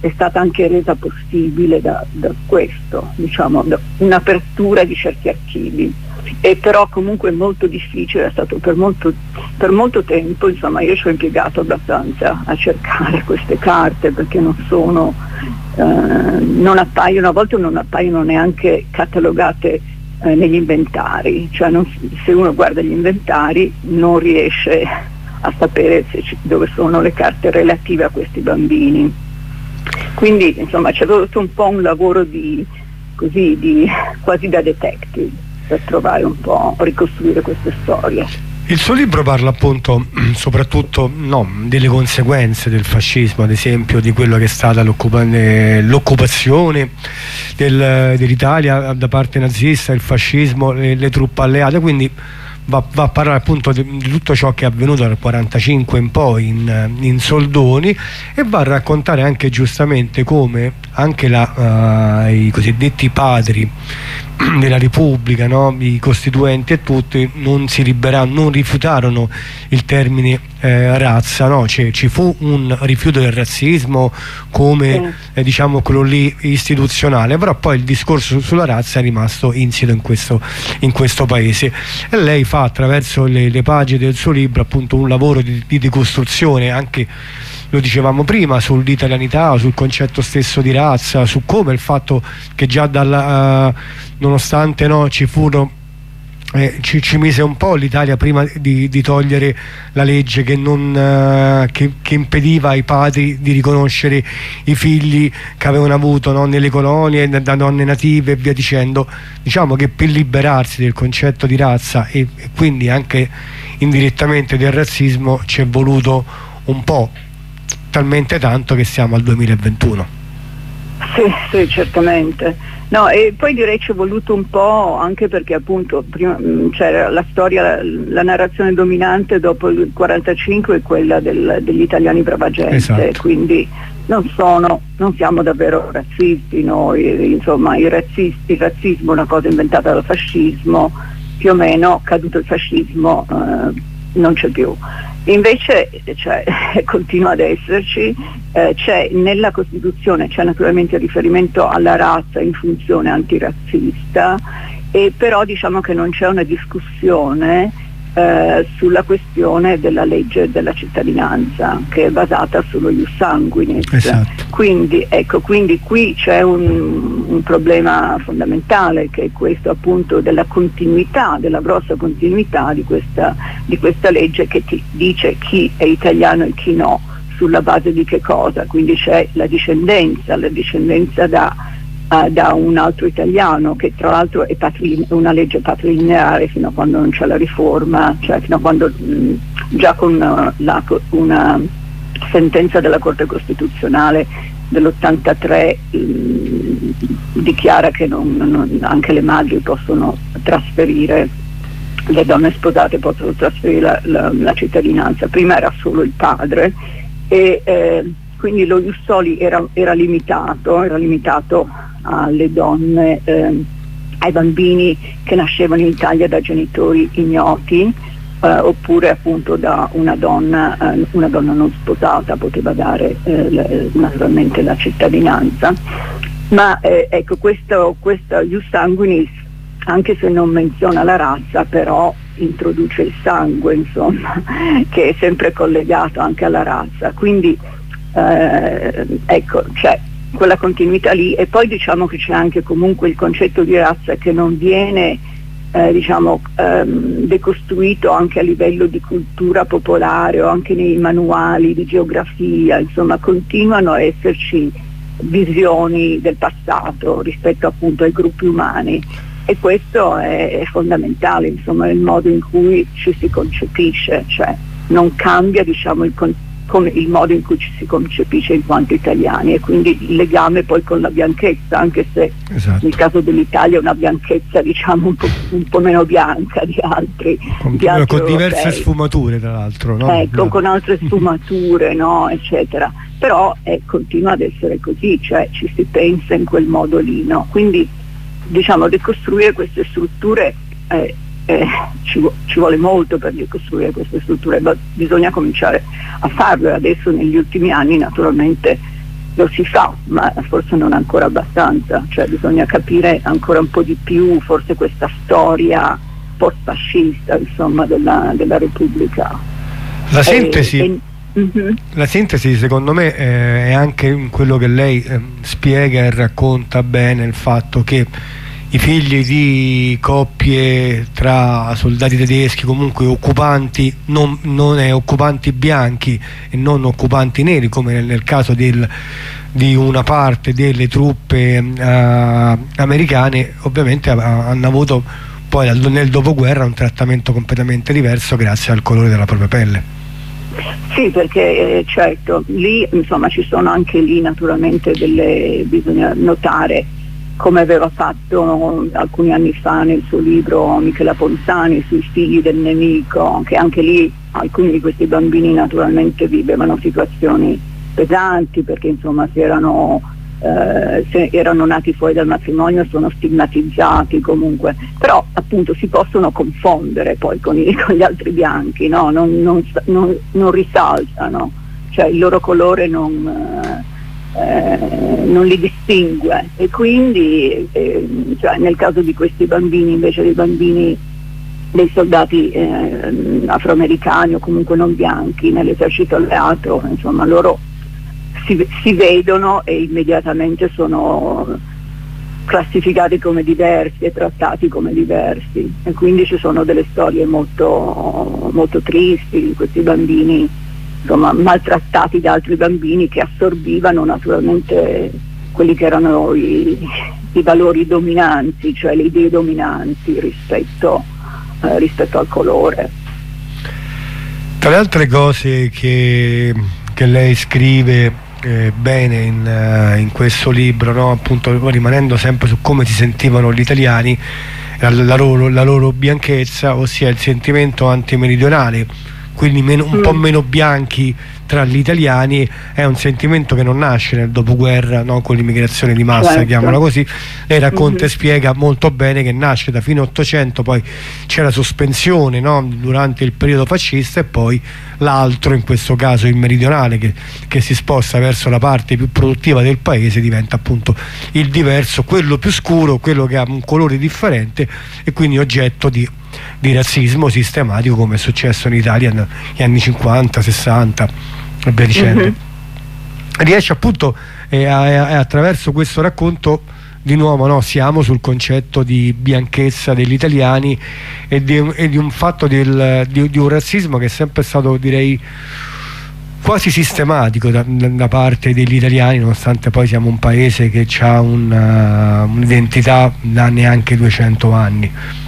è stata anche resa possibile da, da questo, diciamo, da un'apertura di certi archivi. E però comunque è molto difficile, è stato per molto, per molto tempo, insomma io ci ho impiegato abbastanza a cercare queste carte, perché non sono, eh, non appaiono, a volte non appaiono neanche catalogate eh, negli inventari, cioè non, se uno guarda gli inventari non riesce a sapere se ci, dove sono le carte relative a questi bambini. Quindi insomma c'è stato un po' un lavoro di, così, di, quasi da detective, per trovare un po', ricostruire queste storie. Il suo libro parla appunto soprattutto no, delle conseguenze del fascismo, ad esempio di quello che è stata l'occupa- l'occupazione del, dell'Italia da parte nazista, il fascismo, le, le truppe alleate, quindi va, va a parlare appunto di, di tutto ciò che è avvenuto dal quarantacinque in poi in, in soldoni, e va a raccontare anche giustamente come anche la, uh, i cosiddetti padri della Repubblica, no? I costituenti e tutti non si liberarono, non rifiutarono il termine eh, razza, no? Cioè, ci fu un rifiuto del razzismo come eh, diciamo quello lì istituzionale, però poi il discorso sulla razza è rimasto insito in questo, in questo paese, e lei fa attraverso le, le pagine del suo libro appunto un lavoro di, di decostruzione, anche lo dicevamo prima, sull'italianità, sul concetto stesso di razza, su come il fatto che già dalla, uh, nonostante no, ci furono eh, ci, ci mise un po' l'Italia prima di, di togliere la legge che, non, uh, che, che impediva ai padri di riconoscere i figli che avevano avuto, no, nelle colonie, da donne native e via dicendo. Diciamo che per liberarsi del concetto di razza e, e quindi anche indirettamente del razzismo ci è voluto un po', talmente tanto che siamo al duemilaventuno. Sì, sì, certamente. No, e poi direi ci è voluto un po' anche perché appunto prima c'era la storia, la, la narrazione dominante dopo il quarantacinque è quella del, degli italiani brava gente, esatto. Quindi non sono, non siamo davvero razzisti noi, insomma il, razzisti, il razzismo è una cosa inventata dal fascismo, più o meno caduto il fascismo eh, non c'è più. Invece cioè, continua ad esserci, eh, c'è nella Costituzione, c'è naturalmente il riferimento alla razza in funzione antirazzista, e però diciamo che non c'è una discussione eh, sulla questione della legge della cittadinanza, che è basata sullo ius sanguinis. Esatto. Quindi, ecco, quindi qui c'è un, un problema fondamentale, che è questo appunto della continuità, della grossa continuità di questa, di questa legge, che ti dice chi è italiano e chi no, sulla base di che cosa. Quindi c'è la discendenza, la discendenza da Uh, da un altro italiano, che tra l'altro è patri- una legge patrilineare fino a quando non c'è la riforma, cioè fino a quando mh, già con uh, la, una sentenza della Corte Costituzionale dell'ottantatré mh, dichiara che non, non, anche le madri possono trasferire, le donne sposate possono trasferire la, la, la cittadinanza. Prima era solo il padre, e eh, quindi lo ius soli era, era limitato, era limitato alle donne, eh, ai bambini che nascevano in Italia da genitori ignoti, eh, oppure appunto da una donna, eh, una donna non sposata poteva dare eh, le, naturalmente la cittadinanza. Ma eh, ecco, questo, questo ius sanguinis, anche se non menziona la razza, però introduce il sangue, insomma, che è sempre collegato anche alla razza. Quindi eh, ecco, c'è quella continuità lì, e poi diciamo che c'è anche comunque il concetto di razza che non viene eh, diciamo ehm, decostruito anche a livello di cultura popolare o anche nei manuali di geografia, insomma continuano a esserci visioni del passato rispetto appunto ai gruppi umani, e questo è, è fondamentale, insomma, nel modo in cui ci si concepisce, cioè non cambia diciamo il concetto come il modo in cui ci si concepisce in quanto italiani, e quindi il legame poi con la bianchezza, anche se esatto. Nel caso dell'Italia è una bianchezza diciamo un po', un po' meno bianca di altri, con, di altri con diverse europei. Sfumature tra l'altro, no? Ecco, no. Con altre sfumature, no, eccetera, però eh, continua ad essere così, cioè ci si pensa in quel modo lì, no? Quindi diciamo decostruire queste strutture eh, Eh, ci, ci vuole molto per ricostruire queste strutture, ma bisogna cominciare a farlo, e adesso negli ultimi anni naturalmente lo si fa, ma forse non ancora abbastanza, cioè bisogna capire ancora un po' di più forse questa storia post-fascista, insomma, della, della Repubblica. La sintesi, e, e, uh-huh. la sintesi secondo me eh, è anche in quello che lei eh, spiega e racconta bene, il fatto che i figli di coppie tra soldati tedeschi, comunque occupanti, non, non è occupanti bianchi e non occupanti neri, come nel, nel caso del, di una parte delle truppe eh, americane, ovviamente ha, hanno avuto poi nel dopoguerra un trattamento completamente diverso grazie al colore della propria pelle. Sì, perché eh, certo, lì insomma ci sono anche lì naturalmente delle, bisogna notare, come aveva fatto alcuni anni fa nel suo libro Michela Ponzani sui figli del nemico, che anche lì alcuni di questi bambini naturalmente vivevano situazioni pesanti, perché insomma si erano, eh, se erano nati fuori dal matrimonio, sono stigmatizzati comunque, però appunto si possono confondere poi con, i, con gli altri bianchi, no? non, non, non, non risaltano, cioè il loro colore non... Eh, Eh, non li distingue, e quindi eh, cioè nel caso di questi bambini, invece dei bambini dei soldati eh, afroamericani o comunque non bianchi nell'esercito alleato, insomma loro si, si vedono e immediatamente sono classificati come diversi e trattati come diversi, e quindi ci sono delle storie molto, molto tristi di questi bambini, insomma, maltrattati da altri bambini che assorbivano naturalmente quelli che erano i, i valori dominanti, cioè le idee dominanti rispetto, eh, rispetto al colore. Tra le altre cose che, che lei scrive eh, bene in, uh, in questo libro, no? Appunto rimanendo sempre su come si sentivano gli italiani, la, la, loro, la loro bianchezza, ossia il sentimento antimeridionale, quindi meno, un mm. po' meno bianchi tra gli italiani, è un sentimento che non nasce nel dopoguerra, no? Con l'immigrazione di massa, certo. chiamiamola così. Lei racconta mm-hmm. e spiega molto bene che nasce da fine Ottocento, poi c'è la sospensione, no? Durante il periodo fascista, e poi l'altro, in questo caso il meridionale, che, che si sposta verso la parte più produttiva del paese, diventa appunto il diverso, quello più scuro, quello che ha un colore differente e quindi oggetto di di razzismo sistematico, come è successo in Italia negli anni cinquanta, sessanta e via dicendo. Mm-hmm. Riesce appunto eh, a, a, attraverso questo racconto di nuovo, no, siamo sul concetto di bianchezza degli italiani e di, e di un fatto del, di, di un razzismo che è sempre stato, direi, quasi sistematico da, da parte degli italiani, nonostante poi siamo un paese che ha una, un'identità da neanche duecento anni.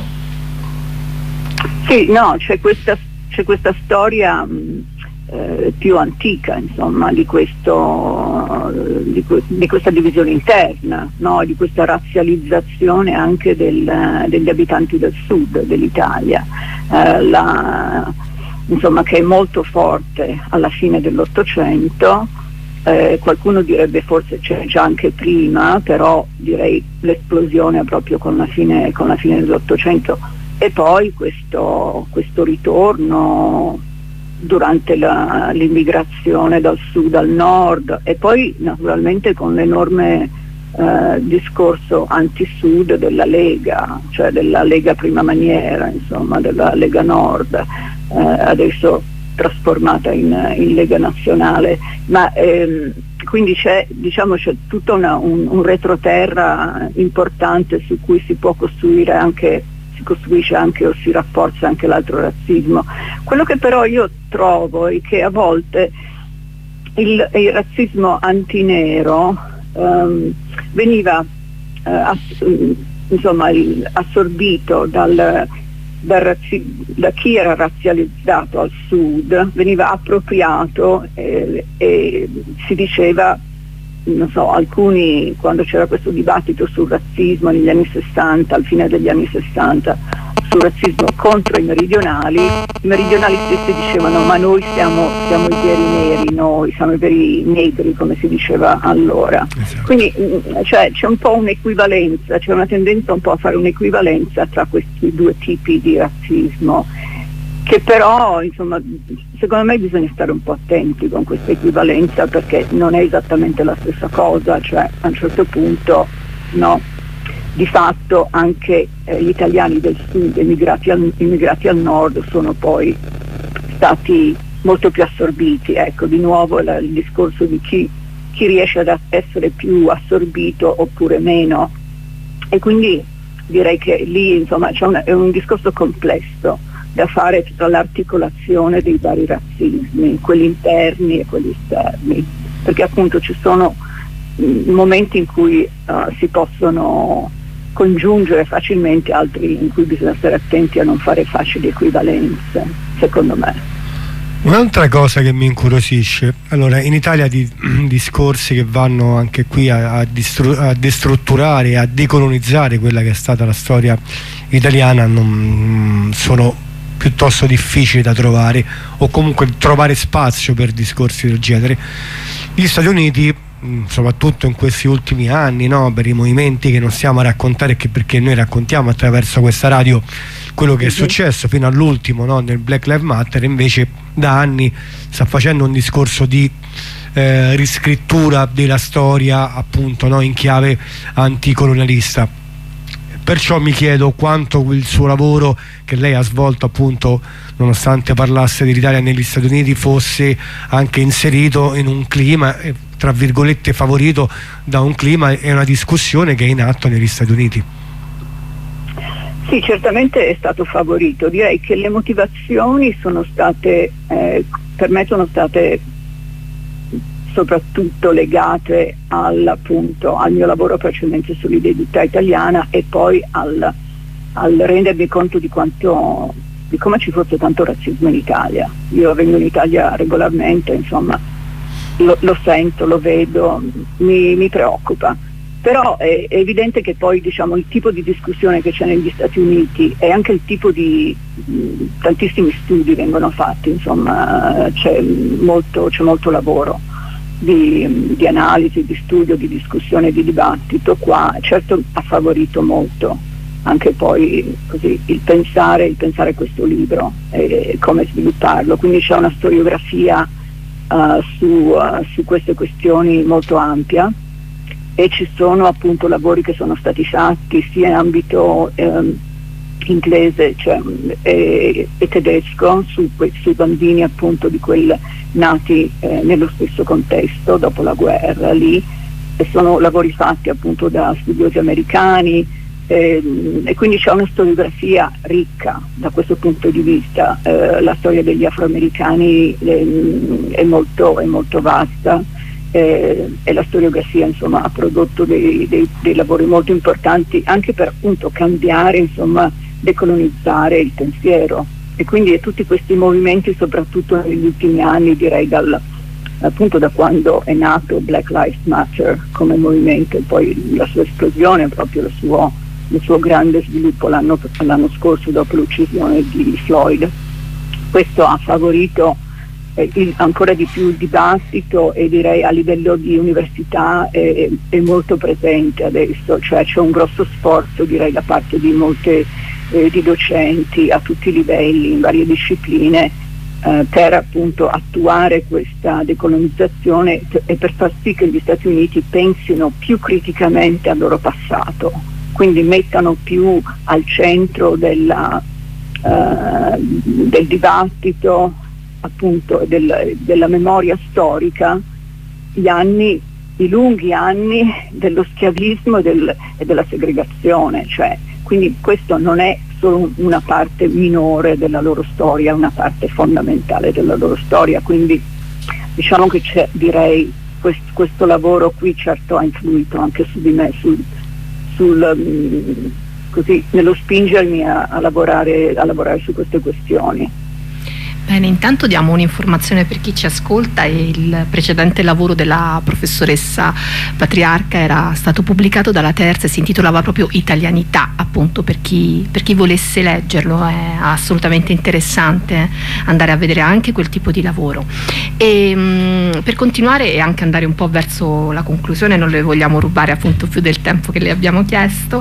Sì, no, c'è questa, c'è questa storia mh, eh, più antica, insomma, di, questo, di, que- di questa divisione interna, no? Di questa razzializzazione anche del, degli abitanti del sud dell'Italia, eh, la, insomma, che è molto forte alla fine dell'Ottocento. Eh, qualcuno direbbe forse c'è già anche prima, però direi l'esplosione proprio con la fine, con la fine dell'Ottocento. E poi questo, questo ritorno durante la, l'immigrazione dal sud al nord, e poi naturalmente con l'enorme eh, discorso anti-sud della Lega, cioè della Lega Prima Maniera, insomma, della Lega Nord, eh, adesso trasformata in, in Lega Nazionale, ma ehm, quindi c'è, diciamo, c'è tutto una, un, un retroterra importante su cui si può costruire anche si costruisce anche o si rafforza anche l'altro razzismo. Quello che però io trovo è che a volte il, il razzismo antinero um, veniva uh, ass- insomma il, assorbito dal, dal razzi- da chi era razzializzato al sud, veniva appropriato e, e si diceva, non so, alcuni, quando c'era questo dibattito sul razzismo negli anni sessanta, al fine degli anni sessanta, sul razzismo contro i meridionali, i meridionali stessi dicevano ma noi siamo, siamo i veri neri, noi siamo i veri negri, come si diceva allora. Esatto. Quindi cioè, c'è un po' un'equivalenza, c'è una tendenza un po' a fare un'equivalenza tra questi due tipi di razzismo. che però insomma secondo me bisogna stare un po' attenti con questa equivalenza, perché non è esattamente la stessa cosa, cioè a un certo punto no, di fatto anche eh, gli italiani del sud emigrati al, immigrati al nord sono poi stati molto più assorbiti, ecco di nuovo la, il discorso di chi, chi riesce ad essere più assorbito oppure meno, e quindi direi che lì insomma c'è una, è un discorso complesso da fare tra l'articolazione dei vari razzismi, quelli interni e quelli esterni, perché appunto ci sono mh, momenti in cui uh, si possono congiungere facilmente, altri in cui bisogna stare attenti a non fare facili equivalenze, secondo me. Un'altra cosa che mi incuriosisce, allora in Italia di discorsi che vanno anche qui a, a, distru- a destrutturare, a decolonizzare quella che è stata la storia italiana non sono piuttosto difficili da trovare, o comunque trovare spazio per discorsi del genere. Gli Stati Uniti, soprattutto in questi ultimi anni, no, per i movimenti che non stiamo a raccontare, che perché noi raccontiamo attraverso questa radio quello che è successo fino all'ultimo, no, nel Black Lives Matter, invece da anni sta facendo un discorso di eh, riscrittura della storia, appunto, no, in chiave anticolonialista. Perciò mi chiedo quanto il suo lavoro che lei ha svolto, appunto, nonostante parlasse dell'Italia negli Stati Uniti, fosse anche inserito in un clima, eh, tra virgolette, favorito da un clima e una discussione che è in atto negli Stati Uniti. Sì, certamente è stato favorito. Direi che le motivazioni sono state, eh, per me sono state soprattutto legate al, appunto, al mio lavoro precedente sull'identità italiana e poi al, al rendermi conto di quanto, di come ci fosse tanto razzismo in Italia. Io vengo in Italia regolarmente, insomma, lo, lo sento, lo vedo, mi, mi preoccupa. Però è, è evidente che poi, diciamo, il tipo di discussione che c'è negli Stati Uniti e anche il tipo di mh, tantissimi studi vengono fatti, insomma, c'è molto, c'è molto lavoro Di, di analisi, di studio, di discussione, di dibattito qua, certo ha favorito molto anche poi così il pensare, il pensare questo libro e come svilupparlo, quindi c'è una storiografia uh, su, uh, su queste questioni molto ampia, e ci sono appunto lavori che sono stati fatti sia in ambito um, inglese, cioè, e, e tedesco su, sui bambini appunto di quel nati eh, nello stesso contesto dopo la guerra lì, e sono lavori fatti appunto da studiosi americani, eh, e quindi c'è una storiografia ricca da questo punto di vista. Eh, la storia degli afroamericani eh, è, molto, è molto vasta, eh, e la storiografia insomma ha prodotto dei, dei, dei lavori molto importanti anche per appunto cambiare, insomma, decolonizzare il pensiero. E quindi tutti questi movimenti, soprattutto negli ultimi anni, direi dal, appunto da quando è nato Black Lives Matter come movimento, e poi la sua esplosione, proprio il suo, il suo grande sviluppo l'anno, l'anno scorso dopo l'uccisione di Floyd, questo ha favorito eh, il, ancora di più il dibattito, e direi a livello di università è, è molto presente adesso, cioè c'è un grosso sforzo, direi, da parte di molte Eh, di docenti a tutti i livelli in varie discipline eh, per appunto attuare questa decolonizzazione t- e per far sì che gli Stati Uniti pensino più criticamente al loro passato, quindi mettano più al centro della, eh, del dibattito, appunto del, della memoria storica, gli anni, i lunghi anni dello schiavismo e, del, e della segregazione, cioè. Quindi questo non è solo una parte minore della loro storia, è una parte fondamentale della loro storia, quindi diciamo che c'è, direi, quest, questo lavoro qui certo ha influito anche su di me, sul, sul, così, nello spingermi a, a, lavorare, a lavorare su queste questioni. Bene, intanto diamo un'informazione per chi ci ascolta. Il precedente lavoro della professoressa Patriarca era stato pubblicato dalla Terza e si intitolava proprio Italianità, appunto per chi, per chi volesse leggerlo. È assolutamente interessante andare a vedere anche quel tipo di lavoro. E mh, per continuare e anche andare un po' verso la conclusione, non le vogliamo rubare appunto più del tempo che le abbiamo chiesto,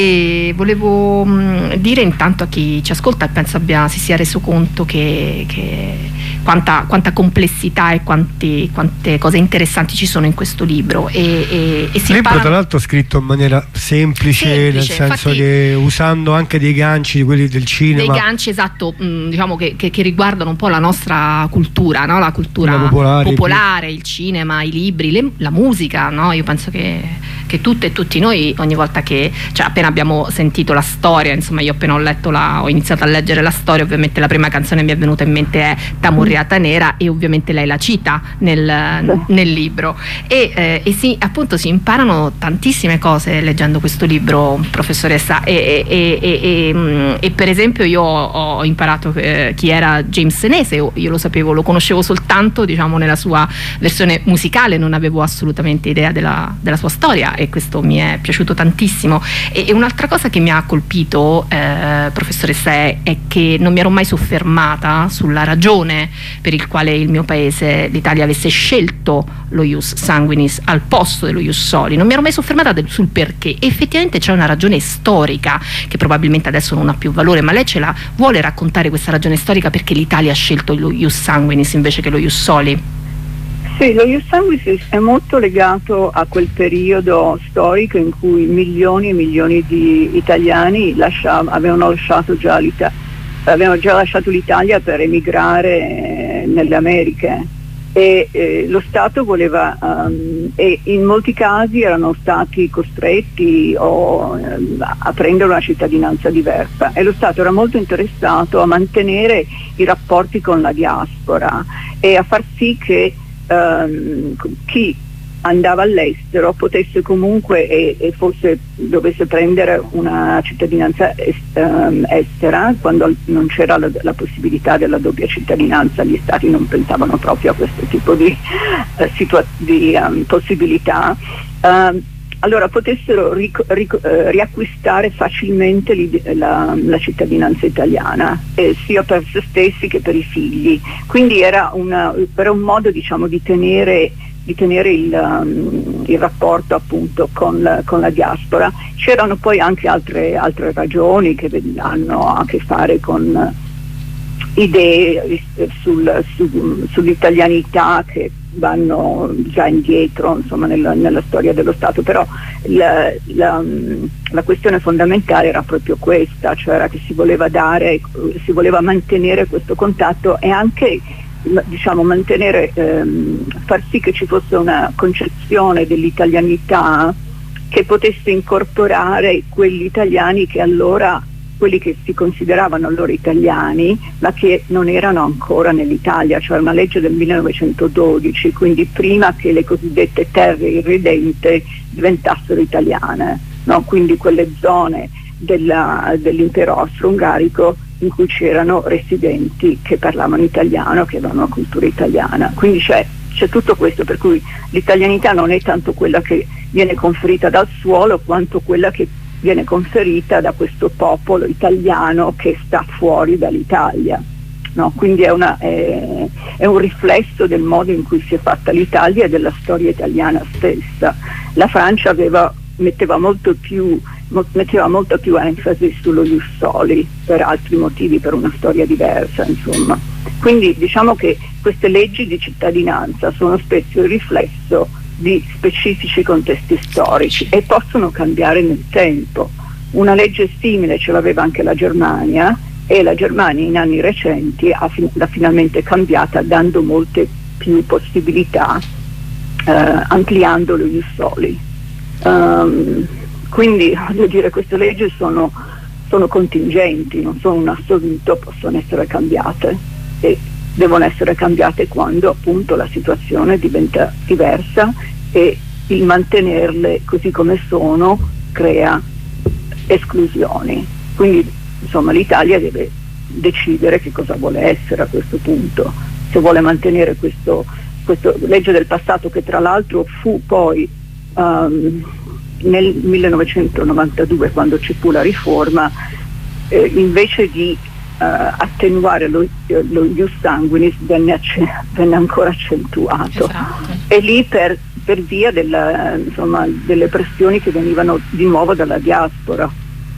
e volevo mh, dire intanto a chi ci ascolta, e penso abbia, si sia reso conto che che quanta, quanta complessità e quanti, quante cose interessanti ci sono in questo libro, e, e, e si il libro imparano... tra l'altro scritto in maniera semplice, semplice nel senso infatti, che usando anche dei ganci di quelli del cinema, dei ganci esatto, mh, diciamo che, che, che riguardano un po' la nostra cultura, no? La cultura la popolare, popolare, il cinema, i libri, le, la musica, no? Io penso che, che tutte e tutti noi, ogni volta che, cioè appena abbiamo sentito la storia, insomma io appena ho letto la, ho iniziato a leggere la storia, ovviamente la prima canzone mi è venuta in mente è Tamurriata Nera, e ovviamente lei la cita nel, nel libro, e, eh, e si, appunto si imparano tantissime cose leggendo questo libro, professoressa, e, e, e, e, e per esempio io ho imparato eh, chi era James Senese. Io lo sapevo, lo conoscevo soltanto diciamo nella sua versione musicale, non avevo assolutamente idea della, della sua storia, e questo mi è piaciuto tantissimo. E, e un'altra cosa che mi ha colpito eh, professoressa è, è che non mi ero mai soffermata su la ragione per il quale il mio paese, l'Italia, avesse scelto lo ius sanguinis al posto dello ius soli. Non mi ero mai soffermata del, sul perché. Effettivamente c'è una ragione storica che probabilmente adesso non ha più valore, ma lei ce la vuole raccontare questa ragione storica perché l'Italia ha scelto lo ius sanguinis invece che lo ius soli? Sì, lo ius sanguinis è molto legato a quel periodo storico in cui milioni e milioni di italiani lasciav- avevano lasciato già l'Italia avevano già lasciato l'Italia per emigrare eh, nelle Americhe, e eh, lo Stato voleva um, e in molti casi erano stati costretti o, eh, a prendere una cittadinanza diversa, e lo Stato era molto interessato a mantenere i rapporti con la diaspora e a far sì che um, chi andava all'estero potesse comunque e, e fosse dovesse prendere una cittadinanza est, um, estera, quando non c'era la, la possibilità della doppia cittadinanza. Gli stati non pensavano proprio a questo tipo di, uh, situa- di um, possibilità. Uh, allora potessero ric- ric- uh, riacquistare facilmente la, la cittadinanza italiana, eh, sia per se stessi che per i figli. Quindi era, una, era un modo, diciamo, di tenere di tenere il, um, il rapporto appunto con la, con la diaspora. C'erano poi anche altre, altre ragioni che hanno a che fare con idee sul, su, sull'italianità che vanno già indietro, insomma, nella, nella storia dello Stato, però la, la, la questione fondamentale era proprio questa, cioè era che si voleva dare, si voleva mantenere questo contatto e anche, diciamo, mantenere, ehm, far sì che ci fosse una concezione dell'italianità che potesse incorporare quegli italiani che allora, quelli che si consideravano allora italiani, ma che non erano ancora nell'Italia, cioè una legge del millenovecentododici, quindi prima che le cosiddette terre irredente diventassero italiane, no? Quindi quelle zone della, dell'impero austro-ungarico in cui c'erano residenti che parlavano italiano, che avevano una cultura italiana. Quindi c'è, c'è tutto questo, per cui l'italianità non è tanto quella che viene conferita dal suolo quanto quella che viene conferita da questo popolo italiano che sta fuori dall'Italia, no? Quindi è, una, è, è un riflesso del modo in cui si è fatta l'Italia e della storia italiana stessa. La Francia aveva, metteva molto più metteva molta più enfasi sullo ius soli per altri motivi, per una storia diversa, insomma. Quindi diciamo che queste leggi di cittadinanza sono spesso il riflesso di specifici contesti storici e possono cambiare nel tempo. Una legge simile ce l'aveva anche la Germania, e la Germania in anni recenti ha fin- l'ha finalmente cambiata, dando molte più possibilità, eh, ampliando lo ius soli. Um, quindi, voglio dire, queste leggi sono, sono contingenti, non sono un assoluto, possono essere cambiate e devono essere cambiate quando appunto la situazione diventa diversa e il mantenerle così come sono crea esclusioni. Quindi insomma l'Italia deve decidere che cosa vuole essere a questo punto, se vuole mantenere questo, questo legge del passato, che tra l'altro fu poi um, nel millenovecentonovantadue, quando ci fu la riforma, eh, invece di uh, attenuare lo, lo ius sanguinis venne, acc- venne ancora accentuato. Esatto. E lì per, per via della, insomma, delle pressioni che venivano di nuovo dalla diaspora,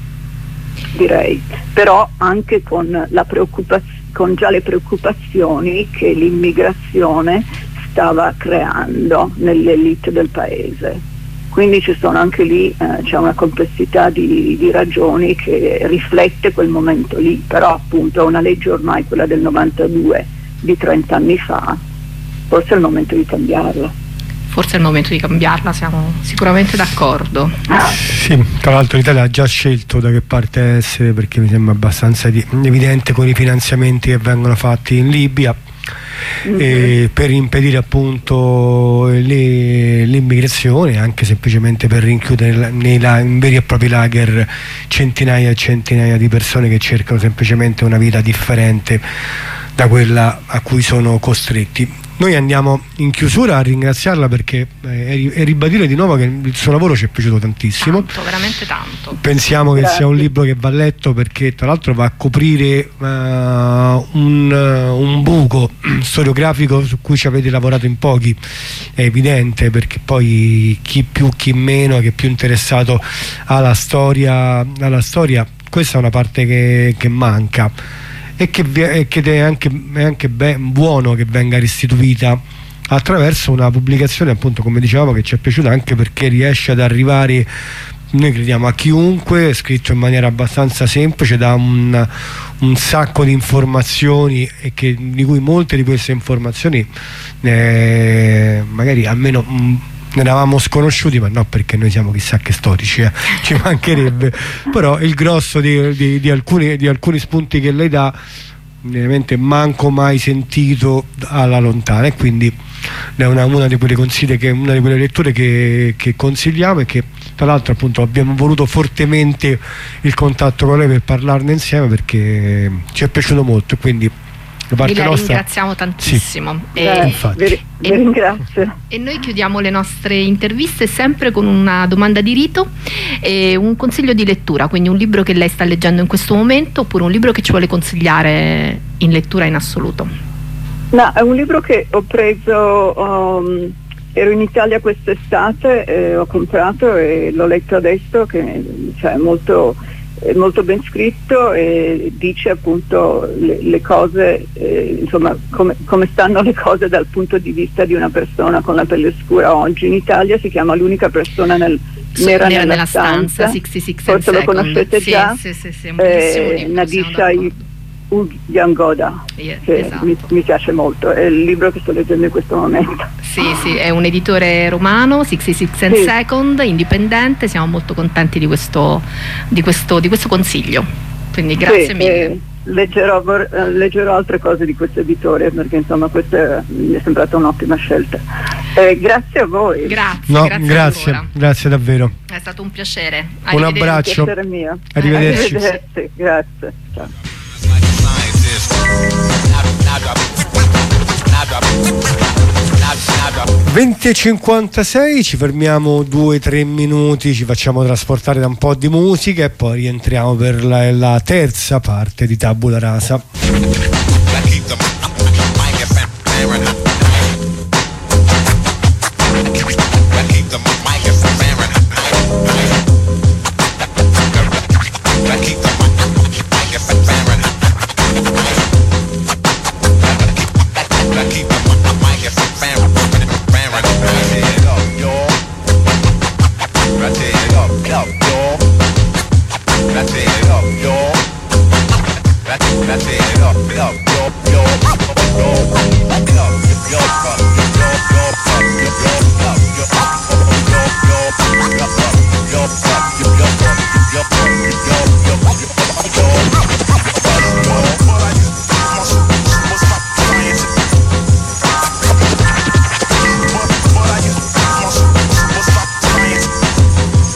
direi, però anche con, la preoccupaz- con già le preoccupazioni che l'immigrazione stava creando nell'elite del paese. Quindi ci sono anche lì, eh, c'è una complessità di, di ragioni che riflette quel momento lì, però appunto una legge ormai, quella del novantadue, di trenta anni fa, forse è il momento di cambiarla. Forse è il momento di cambiarla, siamo sicuramente d'accordo. Sì, tra l'altro l'Italia ha già scelto da che parte essere, perché mi sembra abbastanza di, evidente con i finanziamenti che vengono fatti in Libia. Mm-hmm. E per impedire appunto le, l'immigrazione, anche semplicemente per rinchiudere nei, in veri e propri lager centinaia e centinaia di persone che cercano semplicemente una vita differente da quella a cui sono costretti. Noi andiamo in chiusura a ringraziarla perché eh, e ribadire di nuovo che il suo lavoro ci è piaciuto tantissimo. Tanto, veramente tanto. Pensiamo che Grazie. sia un libro che va letto, perché tra l'altro va a coprire uh, un, uh, un buco storiografico su cui ci avete lavorato in pochi, è evidente, perché poi chi più chi meno, che è più interessato alla storia, alla storia, questa è una parte che, che manca. E che, e che è anche, è anche ben buono che venga restituita attraverso una pubblicazione, appunto, come dicevamo, che ci è piaciuta anche perché riesce ad arrivare, noi crediamo, a chiunque, scritto in maniera abbastanza semplice, da un, un sacco di informazioni, e che, di cui molte di queste informazioni eh, magari almeno mh, ne eravamo sconosciuti, ma no perché noi siamo chissà che storici, eh. Ci mancherebbe, però il grosso di, di, di, alcuni, di alcuni spunti che lei dà veramente manco mai sentito alla lontana, e quindi è una, una di quelle consiglie che, una di quelle letture che, che consigliamo, e che tra l'altro appunto abbiamo voluto fortemente il contatto con lei per parlarne insieme, perché ci è piaciuto molto, e quindi da parte Vi la nostra ringraziamo tantissimo. Sì. E, Eh, vi, vi e- ringrazio. E noi chiudiamo le nostre interviste sempre con una domanda di rito e un consiglio di lettura, quindi un libro che lei sta leggendo in questo momento, oppure un libro che ci vuole consigliare in lettura in assoluto. No, è un libro che ho preso, um, ero in Italia quest'estate e ho comprato e l'ho letto adesso, che cioè, è molto, è molto ben scritto e dice appunto le, le cose, eh, insomma come, come stanno le cose dal punto di vista di una persona con la pelle scura oggi. In Italia si chiama L'unica persona nel, nera, Nera nella, nella stanza, stanza, sessantasei forse lo Second. conoscete Sì, già, sì, sì, sì, è un bellissimo eh, libro, Nadisha siamo d'accordo. Udyangoda, Yeah, che esatto. mi, mi piace molto, è il libro che sto leggendo in questo momento. Sì, sì, è un editore romano, sessantasei and Sì. Second, indipendente, siamo molto contenti di questo, di questo, di questo consiglio, quindi grazie Sì, mille. eh, leggerò, vor- eh, leggerò altre cose di questo editore, perché insomma questa mi è sembrata un'ottima scelta. Eh, grazie a voi. Grazie, no, grazie, grazie, ancora. grazie davvero. È stato un piacere. Un Arrivederci. abbraccio. Piacere mio. Arrivederci. Arrivederci, grazie. Ciao. venti e cinquantasei, ci fermiamo due tre minuti, ci facciamo trasportare da un po' di musica e poi rientriamo per la, la terza parte di Tabula Rasa.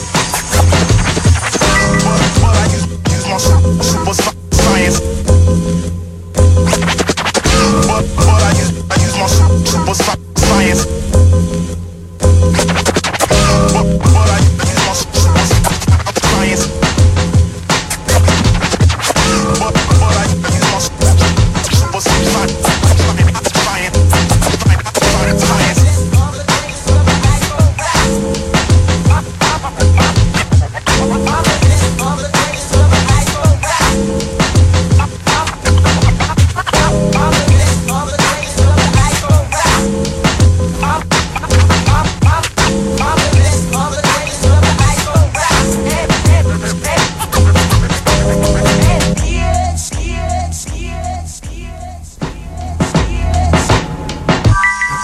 Super science.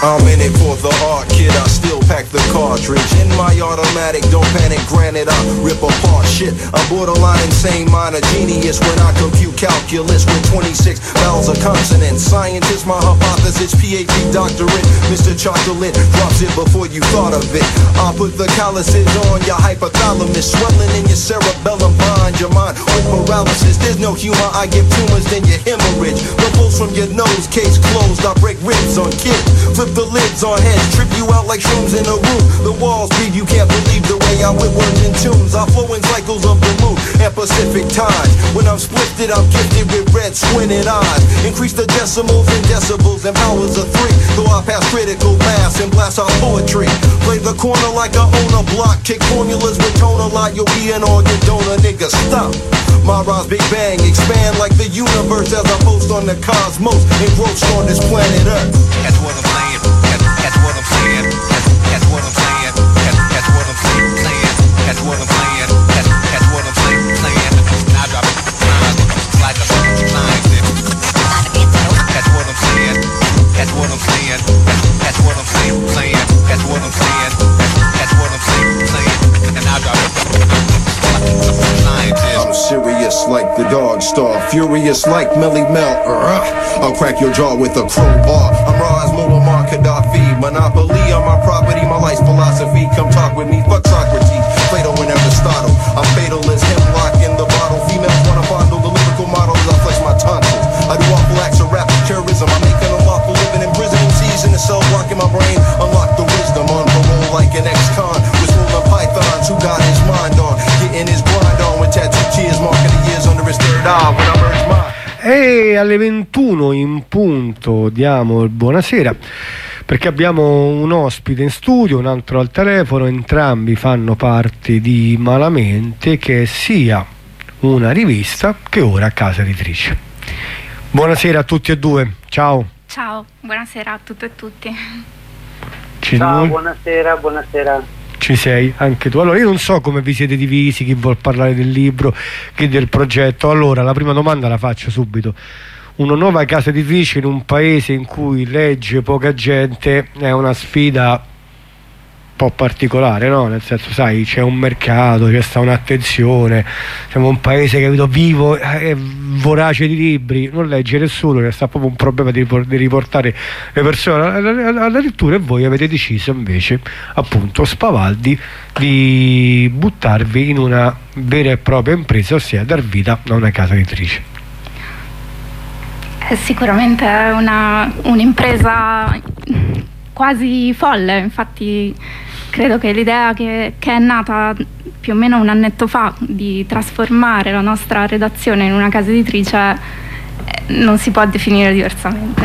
I'm in it for the art, kid, I still pack the cartridge in my automatic, don't panic, granted I rip apart shit. I'm borderline insane, mind a genius when I compute calculus with twenty-six vowels of consonants. Scientist, my hypothesis, P H D doctorate, Mister Chocolate drops it before you thought of it. I put the calluses on your hypothalamus, swelling in your cerebellum, bind your mind with paralysis. There's no humor, I give tumors, then you hemorrhage. The pulse from your nose, case closed, I break ribs on kids. Flip the lids on heads, trip you out like shrooms in a room. The walls breathe, you can't believe the way I whip words and tunes. I flow in cycles of the moon and Pacific tides. When I'm splifted, I'm gifted with red squinted eyes. Increase the decimals and decibels and powers of three. Though I pass critical mass and blast out poetry. Play the corner like I own a block. Kick formulas with tone a lot. You'll be an organ donor, nigga, stop. My rhymes big bang, expand like the universe as I post on the cosmos, engrossed on this planet Earth. That's what I'm saying. That's, that's what I'm saying. That's, that's what I'm saying. That's, that's what I'm saying. That's what I'm saying. That's, that's what I'm saying. Saying. Now drop it. Like a scientist. That's what I'm saying. That's what I'm saying. That's, that's what I'm saying. Saying. That's what I'm saying. That's, that's what I'm saying. Saying. And now drop it. I'm serious like the dog star, furious like Melly Mel. Uh, I'll crack your jaw with a crowbar. I'm raw as Muammar Gaddafi. Monopoly on my property, my life's philosophy. Come talk with me, fuck Socrates, Plato and Aristotle. I'm fatal as hemlock in the bottle. Females wanna fondle the lyrical models. I flex my tonsils. I do awful acts of rap terrorism. I'm making a lawful living in prison. M Cs in the cell blocking my brain. Unlock the wisdom on parole like an ex-con. With swollen pythons who got his mind on. Getting his grind on with tattoo cheers. Marking the years under his third eye when I merge mine. E alle ventuno in punto diamo il buonasera, perché abbiamo un ospite in studio, un altro al telefono. Entrambi fanno parte di Malamente, che è sia una rivista che ora casa editrice. Buonasera a tutti e due, ciao. Ciao, buonasera a tutte e tutti. Ci Ciao, noi? buonasera, buonasera. Ci sei anche tu. Allora, io non so come vi siete divisi, chi vuol parlare del libro, chi del progetto. Allora, la prima domanda la faccio subito. Una nuova casa editrice in un paese in cui legge poca gente è una sfida un po' particolare, no? Nel senso, sai, c'è un mercato, c'è sta un'attenzione, siamo un paese, capito, vivo e vorace di libri, non legge nessuno, c'è sta proprio un problema di, di riportare le persone alla, alla, alla lettura, e voi avete deciso invece, appunto, spavaldi, di buttarvi in una vera e propria impresa, ossia dar vita a una casa editrice. È sicuramente una, un'impresa quasi folle, infatti credo che l'idea che, che è nata più o meno un annetto fa di trasformare la nostra redazione in una casa editrice eh, non si può definire diversamente.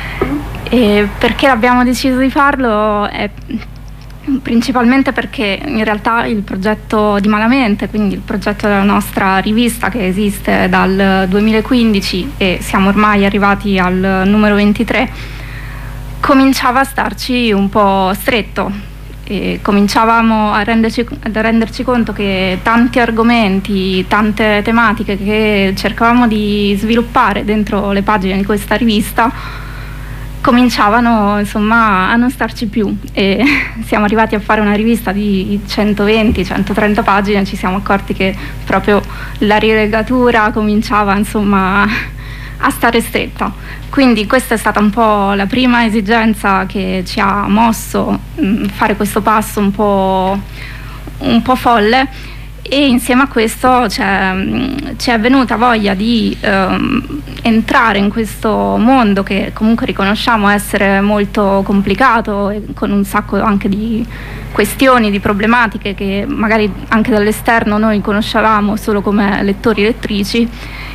E perché abbiamo deciso di farlo è principalmente perché in realtà il progetto di Malamente, quindi il progetto della nostra rivista che esiste dal duemilaquindici e siamo ormai arrivati al numero ventitré, cominciava a starci un po' stretto. E cominciavamo a renderci, a renderci conto che tanti argomenti, tante tematiche che cercavamo di sviluppare dentro le pagine di questa rivista cominciavano insomma a non starci più, e siamo arrivati a fare una rivista di centoventi centotrenta pagine e ci siamo accorti che proprio la rilegatura cominciava insomma a stare stretta. Quindi questa è stata un po' la prima esigenza che ci ha mosso mh, fare questo passo un po', un po' folle, e insieme a questo c'è, mh, ci è venuta voglia di ehm, entrare in questo mondo che comunque riconosciamo essere molto complicato e con un sacco anche di questioni, di problematiche che magari anche dall'esterno noi conoscevamo solo come lettori e lettrici,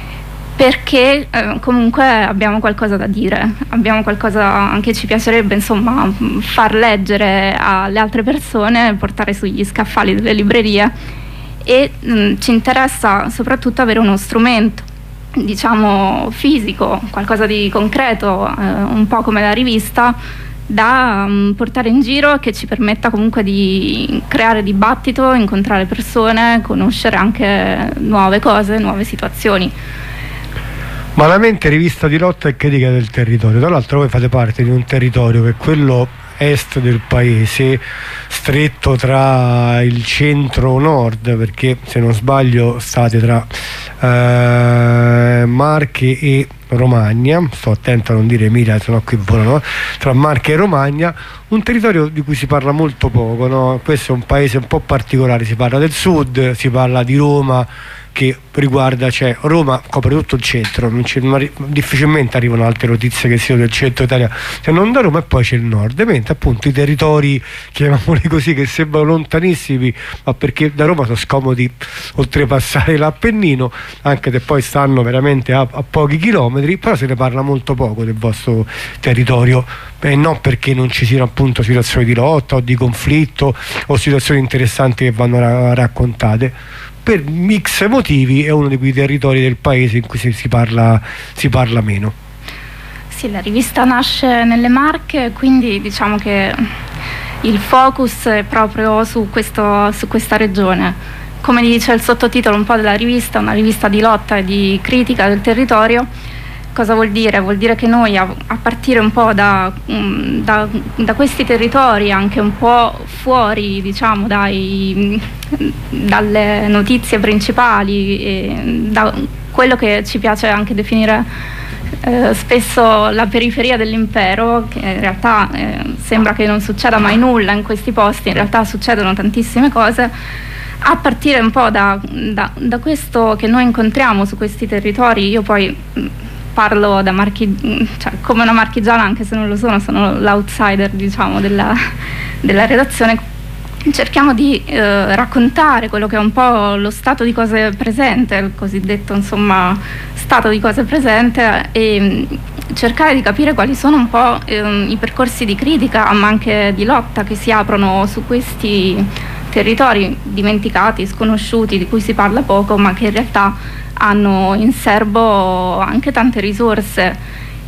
perché eh, comunque abbiamo qualcosa da dire, abbiamo qualcosa che ci piacerebbe insomma far leggere alle altre persone, portare sugli scaffali delle librerie, e mh, ci interessa soprattutto avere uno strumento, diciamo, fisico, qualcosa di concreto, eh, un po' come la rivista, da um, portare in giro, che ci permetta comunque di creare dibattito, incontrare persone, conoscere anche nuove cose, nuove situazioni. Malamente rivista di lotta e critica del territorio. Tra l'altro voi fate parte di un territorio che è quello est del paese, stretto tra il centro-nord, perché se non sbaglio state tra eh, Marche e Romagna, sto attento a non dire Emilia, sennò qui volano, tra Marche e Romagna, un territorio di cui si parla molto poco, no? Questo è un paese un po' particolare, si parla del sud, si parla di Roma, che riguarda, cioè Roma copre tutto il centro, non c'è, non, difficilmente arrivano altre notizie che siano del centro Italia, cioè non da Roma, e poi c'è il nord, mentre appunto i territori, chiamiamoli così, che sembrano lontanissimi, ma perché da Roma sono scomodi oltrepassare l'Appennino, anche se poi stanno veramente a, a pochi chilometri, però se ne parla molto poco del vostro territorio, e non perché non ci siano appunto situazioni di lotta o di conflitto o situazioni interessanti che vanno ra- raccontate. Per mix motivi è uno di quei territori del paese in cui si, si, parla, si parla meno. Sì, la rivista nasce nelle Marche, quindi diciamo che il focus è proprio su, questo, su questa regione. Come dice il sottotitolo un po' della rivista, una rivista di lotta e di critica del territorio. Cosa vuol dire? Vuol dire che noi, a, a partire un po' da, da, da questi territori, anche un po' fuori, diciamo, dai, dalle notizie principali, e da quello che ci piace anche definire eh, spesso la periferia dell'impero, che in realtà eh, sembra che non succeda mai nulla in questi posti, in realtà succedono tantissime cose. A partire un po' da, da, da questo che noi incontriamo su questi territori, io poi parlo da marchi, cioè, come una marchigiana, anche se non lo sono, sono l'outsider, diciamo, della, della redazione. Cerchiamo di eh, raccontare quello che è un po' lo stato di cose presente, il cosiddetto, insomma, stato di cose presente, e mh, cercare di capire quali sono un po' eh, i percorsi di critica, ma anche di lotta, che si aprono su questi territori dimenticati, sconosciuti, di cui si parla poco, ma che in realtà hanno in serbo anche tante risorse,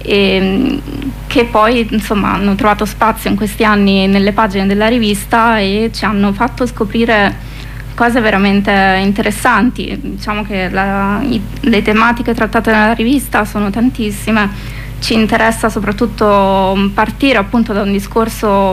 e che poi insomma hanno trovato spazio in questi anni nelle pagine della rivista e ci hanno fatto scoprire cose veramente interessanti. Diciamo che la, i, le tematiche trattate nella rivista sono tantissime. Ci interessa soprattutto partire appunto da un discorso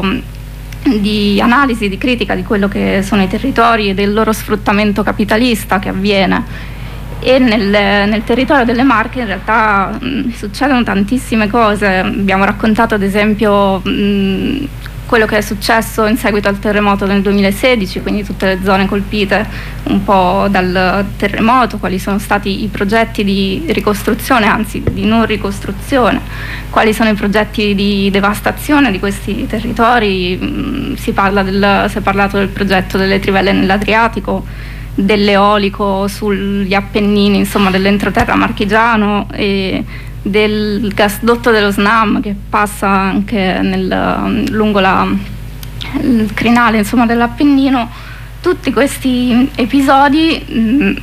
di analisi, di critica di quello che sono i territori e del loro sfruttamento capitalista che avviene. E nel, nel territorio delle Marche in realtà mh, succedono tantissime cose. Abbiamo raccontato ad esempio mh, quello che è successo in seguito al terremoto del duemilasedici, quindi tutte le zone colpite un po' dal terremoto, quali sono stati i progetti di ricostruzione, anzi di non ricostruzione, quali sono i progetti di devastazione di questi territori. Mh, si, parla del, si è parlato del progetto delle trivelle nell'Adriatico, dell'eolico sugli Appennini, insomma dell'entroterra marchigiano, e del gasdotto dello SNAM che passa anche nel, lungo la, il crinale, insomma, dell'Appennino. Tutti questi episodi mh,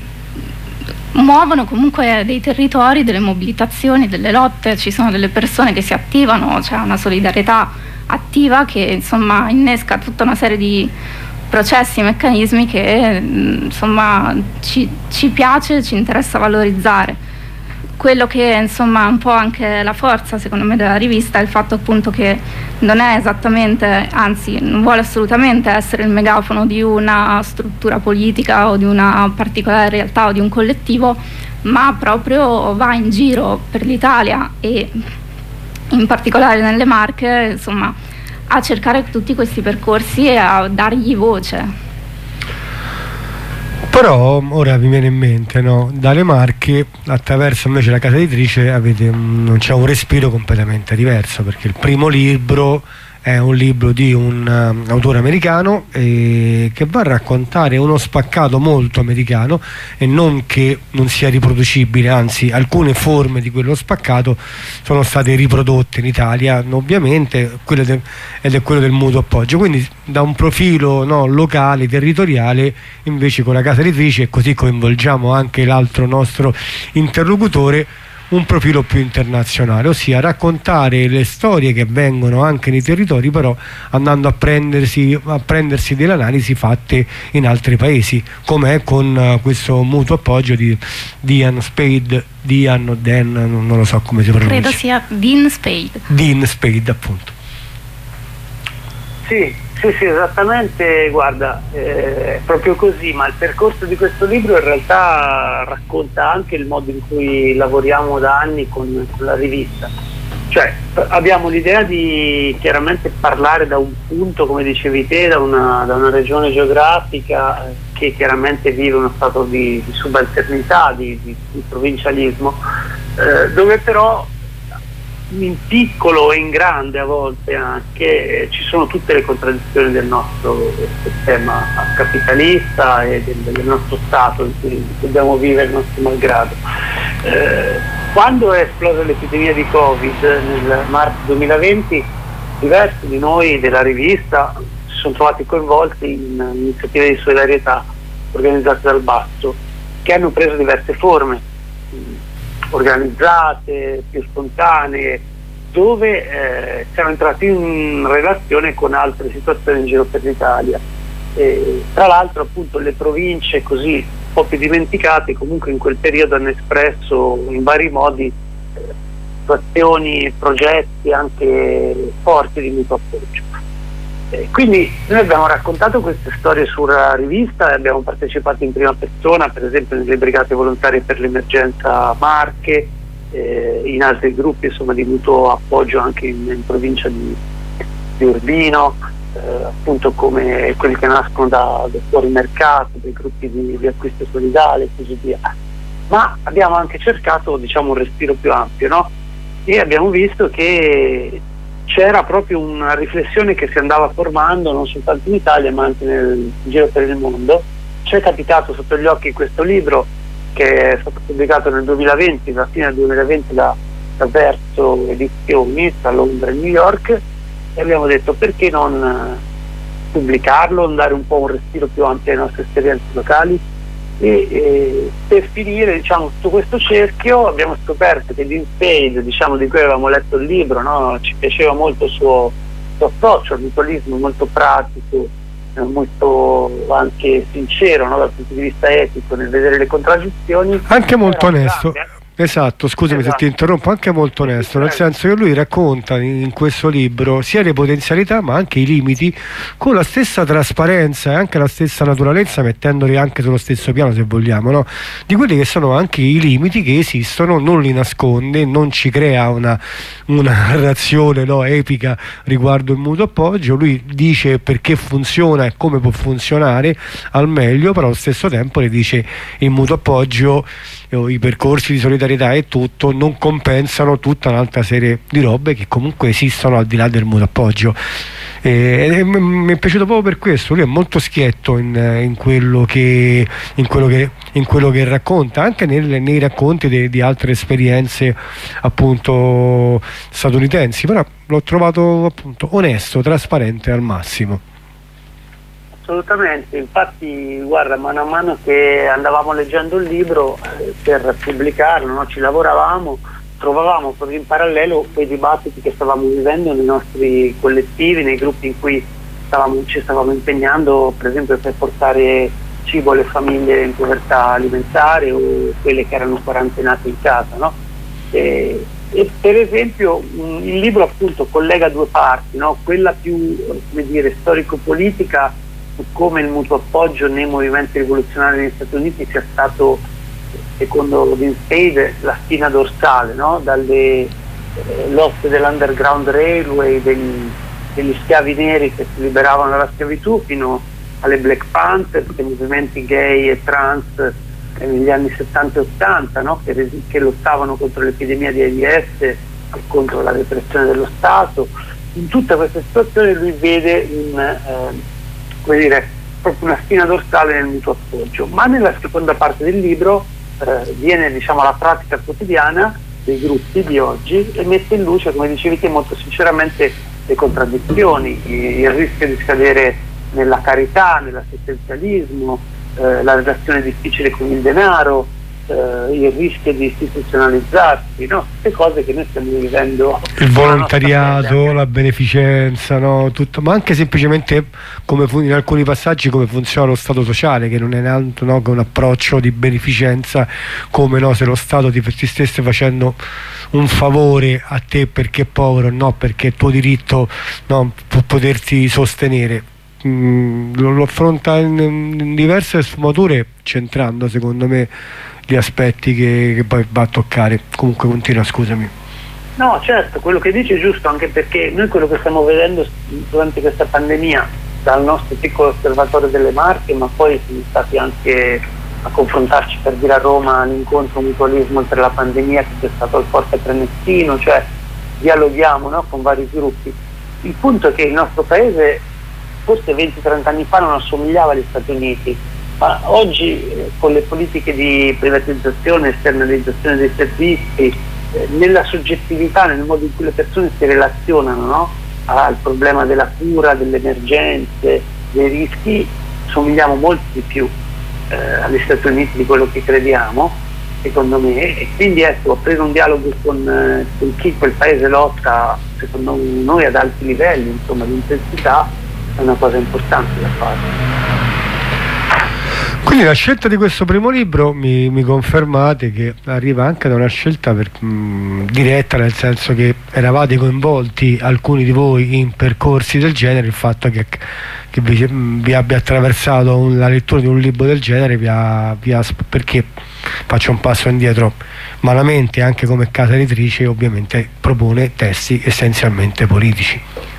muovono comunque dei territori, delle mobilitazioni, delle lotte, ci sono delle persone che si attivano, c'è una solidarietà attiva che insomma innesca tutta una serie di processi, meccanismi che insomma ci, ci piace, ci interessa valorizzare. Quello che insomma un po' anche la forza secondo me della rivista è il fatto appunto che non è esattamente, anzi non vuole assolutamente essere il megafono di una struttura politica o di una particolare realtà o di un collettivo, ma proprio va in giro per l'Italia e in particolare nelle Marche, insomma, a cercare tutti questi percorsi e a dargli voce. Però ora mi viene in mente, no? Dalle Marche attraverso invece la casa editrice avete, non c'è un respiro completamente diverso, perché il primo libro è un libro di un uh, autore americano eh, che va a raccontare uno spaccato molto americano, e non che non sia riproducibile, anzi alcune forme di quello spaccato sono state riprodotte in Italia, ovviamente, quello de- ed è quello del mutuo appoggio, quindi da un profilo, no, locale, territoriale. Invece con la casa editrice, e così coinvolgiamo anche l'altro nostro interlocutore, un profilo più internazionale, ossia raccontare le storie che vengono anche nei territori, però andando a prendersi, a prendersi delle analisi fatte in altri paesi, come è con uh, questo mutuo appoggio di Dean Spade, Dean o Dan, non, non lo so come si pronuncia. Credo sia Dean Spade. Dean Spade, appunto. Sì, sì, sì, esattamente, guarda, eh, è proprio così, ma il percorso di questo libro in realtà racconta anche il modo in cui lavoriamo da anni con, con la rivista. Cioè, abbiamo l'idea di chiaramente parlare da un punto, come dicevi te, da una, da una regione geografica eh, che chiaramente vive uno stato di, di subalternità, di, di, di provincialismo, eh, dove però in piccolo e in grande a volte anche ci sono tutte le contraddizioni del nostro sistema capitalista e del, del nostro stato in cui dobbiamo vivere il nostro malgrado. Eh, quando è esplosa l'epidemia di Covid nel marzo duemilaventi, diversi di noi della rivista si sono trovati coinvolti in iniziative di solidarietà organizzate dal basso, che hanno preso diverse forme, organizzate, più spontanee, dove eh, siamo entrati in relazione con altre situazioni in giro per l'Italia. E, tra l'altro appunto le province così un po' più dimenticate comunque in quel periodo hanno espresso in vari modi eh, situazioni, progetti anche forti di mutuo appoggio. E quindi noi abbiamo raccontato queste storie sulla rivista e abbiamo partecipato in prima persona, per esempio nelle Brigate Volontarie per l'Emergenza Marche, eh, in altri gruppi insomma di mutuo appoggio anche in, in provincia di, di Urbino, eh, appunto come quelli che nascono da, da fuori mercato, dei gruppi di, di acquisto solidale e così via. Ma abbiamo anche cercato diciamo un respiro più ampio, no? E abbiamo visto che c'era proprio una riflessione che si andava formando non soltanto in Italia ma anche nel giro per il mondo. Ci è capitato sotto gli occhi questo libro che è stato pubblicato nel duemilaventi, la fine del duemilaventi da, da Verso Edizioni tra Londra e New York, e abbiamo detto perché non pubblicarlo, dare un po' un respiro più ampio alle nostre esperienze locali. E, e per finire diciamo tutto questo cerchio abbiamo scoperto che Dean Spade, diciamo, di cui avevamo letto il libro, no? Ci piaceva molto il suo, suo approccio al mutualismo, molto pratico, eh, molto anche sincero, no? Dal punto di vista etico nel vedere le contraddizioni, anche molto onesto. Grande. Esatto, scusami esatto. se ti interrompo, anche molto onesto, nel senso che lui racconta in questo libro sia le potenzialità ma anche i limiti con la stessa trasparenza e anche la stessa naturalezza, mettendoli anche sullo stesso piano, se vogliamo, no? Di quelli che sono anche i limiti che esistono, non li nasconde, non ci crea una, una narrazione, no, epica riguardo il mutuo appoggio. Lui dice perché funziona e come può funzionare al meglio, però allo stesso tempo le dice il mutuo appoggio, i percorsi di solidarietà e tutto non compensano tutta un'altra serie di robe che comunque esistono al di là del mutuo appoggio. E, e mi è piaciuto proprio per questo. Lui è molto schietto in, in, quello, che, in, quello, che, in quello che racconta, anche nel, nei racconti de, di altre esperienze appunto statunitensi, però l'ho trovato appunto onesto, trasparente al massimo. Assolutamente, infatti guarda, mano a mano che andavamo leggendo il libro eh, per pubblicarlo, no? Ci lavoravamo, trovavamo proprio in parallelo quei dibattiti che stavamo vivendo nei nostri collettivi, nei gruppi in cui stavamo, ci stavamo impegnando, per esempio per portare cibo alle famiglie in povertà alimentare o quelle che erano quarantenate in casa, no? E, e per esempio mh, il libro appunto collega due parti, no? Quella più, come dire, storico-politica su come il mutuo appoggio nei movimenti rivoluzionari negli Stati Uniti sia stato, secondo Dean Spade, la spina dorsale, no? Dalle eh, lotte dell'Underground Railway, degli, degli schiavi neri che si liberavano dalla schiavitù, fino alle Black Panther, dei movimenti gay e trans eh, negli anni settanta e ottanta, no? che, che lottavano contro l'epidemia di AIDS e contro la repressione dello Stato. In tutta questa situazione lui vede un eh, come dire, proprio una spina dorsale nel mutuo appoggio, ma nella seconda parte del libro eh, viene diciamo la pratica quotidiana dei gruppi di oggi e mette in luce, come dicevi te molto sinceramente, le contraddizioni, il rischio di scadere nella carità, nell'assistenzialismo, eh, la relazione difficile con il denaro, eh, il rischio di istituzionalizzarsi, no? Tutte cose che noi stiamo vivendo. Il volontariato, la beneficenza, no? Tutto, ma anche semplicemente come fu, in alcuni passaggi come funziona lo Stato sociale, che non è tanto, no, che un approccio di beneficenza, come, no, se lo Stato ti, ti stesse facendo un favore a te perché è povero, no, perché è tuo diritto, no, può potersi sostenere. Mm, lo, lo affronta in, in diverse sfumature, centrando secondo me gli aspetti che, che poi va a toccare. Comunque continua, scusami. No, certo, quello che dici è giusto, anche perché noi quello che stiamo vedendo durante questa pandemia dal nostro piccolo osservatorio delle Marche, ma poi siamo stati anche a confrontarci, per dire, a Roma all'incontro Mutualismo oltre la pandemia, che c'è stato al Forte Prenettino, cioè dialoghiamo, no, con vari gruppi. Il punto è che il nostro paese forse venti trenta anni fa non assomigliava agli Stati Uniti, ma oggi eh, con le politiche di privatizzazione, esternalizzazione dei servizi, eh, nella soggettività, nel modo in cui le persone si relazionano, no, al problema della cura, delle emergenze, dei rischi, somigliamo molto di più eh, agli Stati Uniti di quello che crediamo, secondo me, e quindi ecco, ho preso un dialogo con, eh, con chi quel paese lotta, secondo noi ad alti livelli, insomma, di intensità, è una cosa importante da fare. Quindi la scelta di questo primo libro mi, mi confermate che arriva anche da una scelta per, mh, diretta, nel senso che eravate coinvolti alcuni di voi in percorsi del genere, il fatto che, che vi, vi abbia attraversato un, la lettura di un libro del genere vi ha, vi ha, perché faccio un passo indietro, malamente anche come casa editrice ovviamente propone testi essenzialmente politici.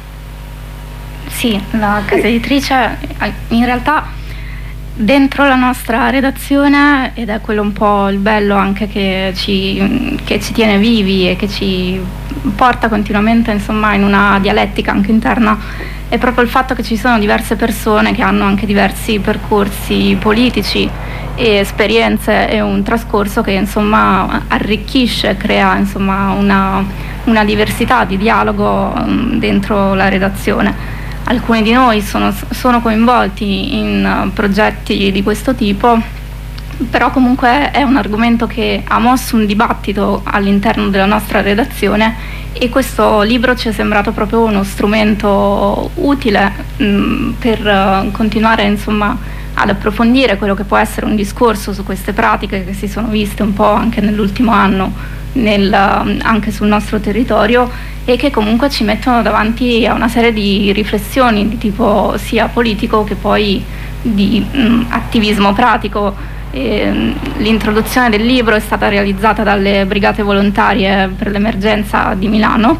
Sì, la casa editrice in realtà dentro la nostra redazione, ed è quello un po' il bello anche che ci, che ci tiene vivi e che ci porta continuamente, insomma, in una dialettica anche interna, è proprio il fatto che ci sono diverse persone che hanno anche diversi percorsi politici e esperienze e un trascorso che, insomma, arricchisce, crea, insomma, una, una diversità di dialogo um, dentro la redazione. Alcuni di noi sono, sono coinvolti in progetti di questo tipo, però comunque è un argomento che ha mosso un dibattito all'interno della nostra redazione, e questo libro ci è sembrato proprio uno strumento utile mh, per continuare, insomma, ad approfondire quello che può essere un discorso su queste pratiche che si sono viste un po' anche nell'ultimo anno nel, anche sul nostro territorio, e che comunque ci mettono davanti a una serie di riflessioni di tipo sia politico che poi di mh, attivismo pratico. E, l'introduzione del libro è stata realizzata dalle Brigate Volontarie per l'Emergenza di Milano,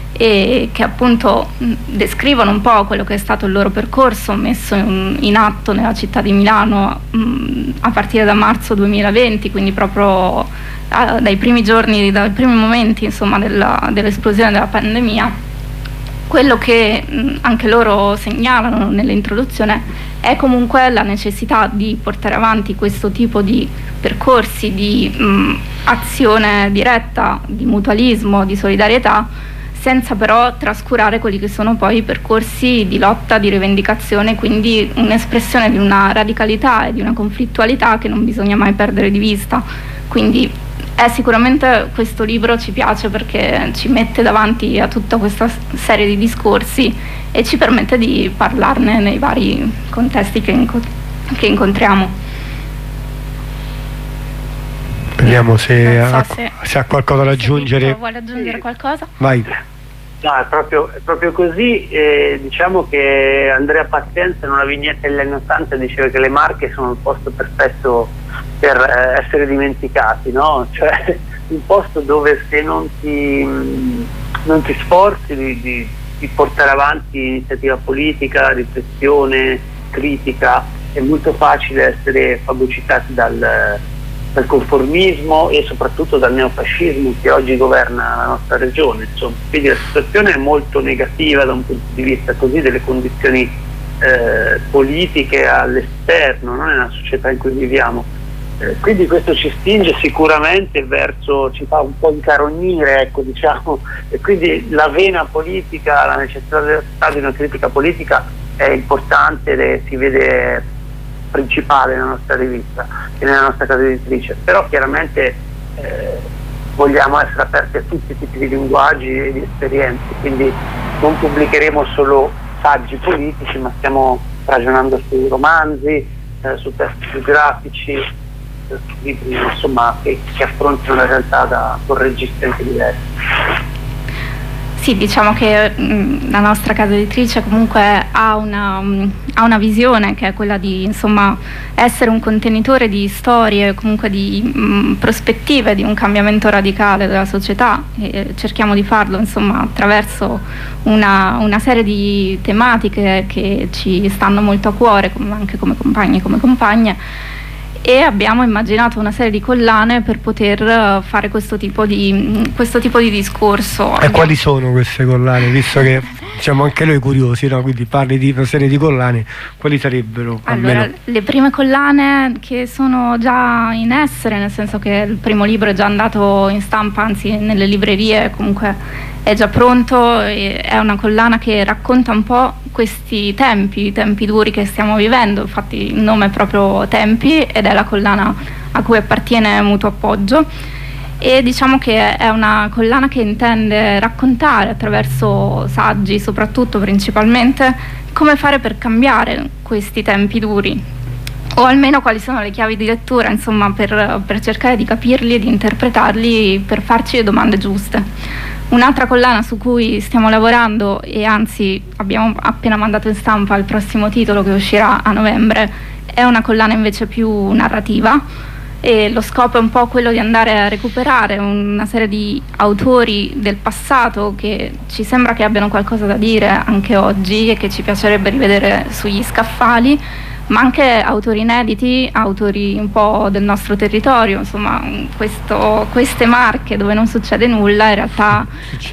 e che appunto mh, descrivono un po' quello che è stato il loro percorso messo in, in atto nella città di Milano mh, a partire da marzo duemilaventi, quindi proprio a, dai primi giorni, dai primi momenti, insomma, della, dell'esplosione della pandemia. Quello che mh, anche loro segnalano nell'introduzione è comunque la necessità di portare avanti questo tipo di percorsi di mh, azione diretta, di mutualismo, di solidarietà, senza però trascurare quelli che sono poi i percorsi di lotta, di rivendicazione, quindi un'espressione di una radicalità e di una conflittualità che non bisogna mai perdere di vista. Quindi è sicuramente, questo libro ci piace perché ci mette davanti a tutta questa serie di discorsi e ci permette di parlarne nei vari contesti che, inco- che incontriamo. Vediamo se, so ha, se, se ha qualcosa da aggiungere. Vuole aggiungere qualcosa? Vai. No, è proprio, è proprio così. Eh, diciamo che Andrea Pazienza in una vignetta degli anni ottanta diceva che le Marche sono il posto perfetto per eh, essere dimenticati, no? Cioè un posto dove se non ti, non ti sforzi di, di, di portare avanti iniziativa politica, riflessione, critica, è molto facile essere fagocitati dal, dal conformismo e soprattutto dal neofascismo che oggi governa la nostra regione. Insomma, quindi la situazione è molto negativa da un punto di vista così delle condizioni eh, politiche all'esterno, no? Nella società in cui viviamo. Eh, quindi questo ci spinge sicuramente verso, ci fa un po' incarognire, ecco, diciamo, e quindi la vena politica, la necessità di una critica politica è importante, si vede principale nella nostra rivista e nella nostra casa editrice, però chiaramente eh, vogliamo essere aperti a tutti i tipi di linguaggi e di esperienze, quindi non pubblicheremo solo saggi politici, ma stiamo ragionando su romanzi, eh, su testi più grafici, eh, su libri insomma che, che affrontano la realtà da, con registri anche diversi. Sì, diciamo che mh, la nostra casa editrice comunque ha una, mh, ha una visione che è quella di insomma essere un contenitore di storie, comunque di mh, prospettive di un cambiamento radicale della società, e cerchiamo di farlo insomma attraverso una, una serie di tematiche che ci stanno molto a cuore, come, anche come compagni e come compagne. E abbiamo immaginato una serie di collane per poter fare questo tipo di, questo tipo di discorso. E quali sono queste collane? Visto che siamo anche noi curiosi, no? Quindi parli di una serie di collane, quali sarebbero? Allora, almeno? Le prime collane che sono già in essere, nel senso che il primo libro è già andato in stampa, anzi nelle librerie, comunque è già pronto, e è una collana che racconta un po' questi tempi, i tempi duri che stiamo vivendo, infatti il nome è proprio Tempi ed è la collana a cui appartiene Mutuo Appoggio, e diciamo che è una collana che intende raccontare attraverso saggi, soprattutto principalmente, come fare per cambiare questi tempi duri, o almeno quali sono le chiavi di lettura, insomma, per, per cercare di capirli e di interpretarli, per farci le domande giuste. Un'altra collana su cui stiamo lavorando, e anzi abbiamo appena mandato in stampa il prossimo titolo che uscirà a novembre, è una collana invece più narrativa, e lo scopo è un po' quello di andare a recuperare una serie di autori del passato che ci sembra che abbiano qualcosa da dire anche oggi e che ci piacerebbe rivedere sugli scaffali, ma anche autori inediti, autori un po' del nostro territorio, insomma questo, queste Marche dove non succede nulla in realtà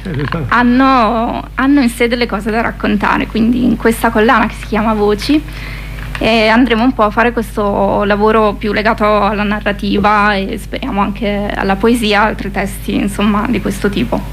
hanno, hanno in sé delle cose da raccontare, quindi in questa collana che si chiama Voci eh, andremo un po' a fare questo lavoro più legato alla narrativa e speriamo anche alla poesia, altri testi insomma di questo tipo.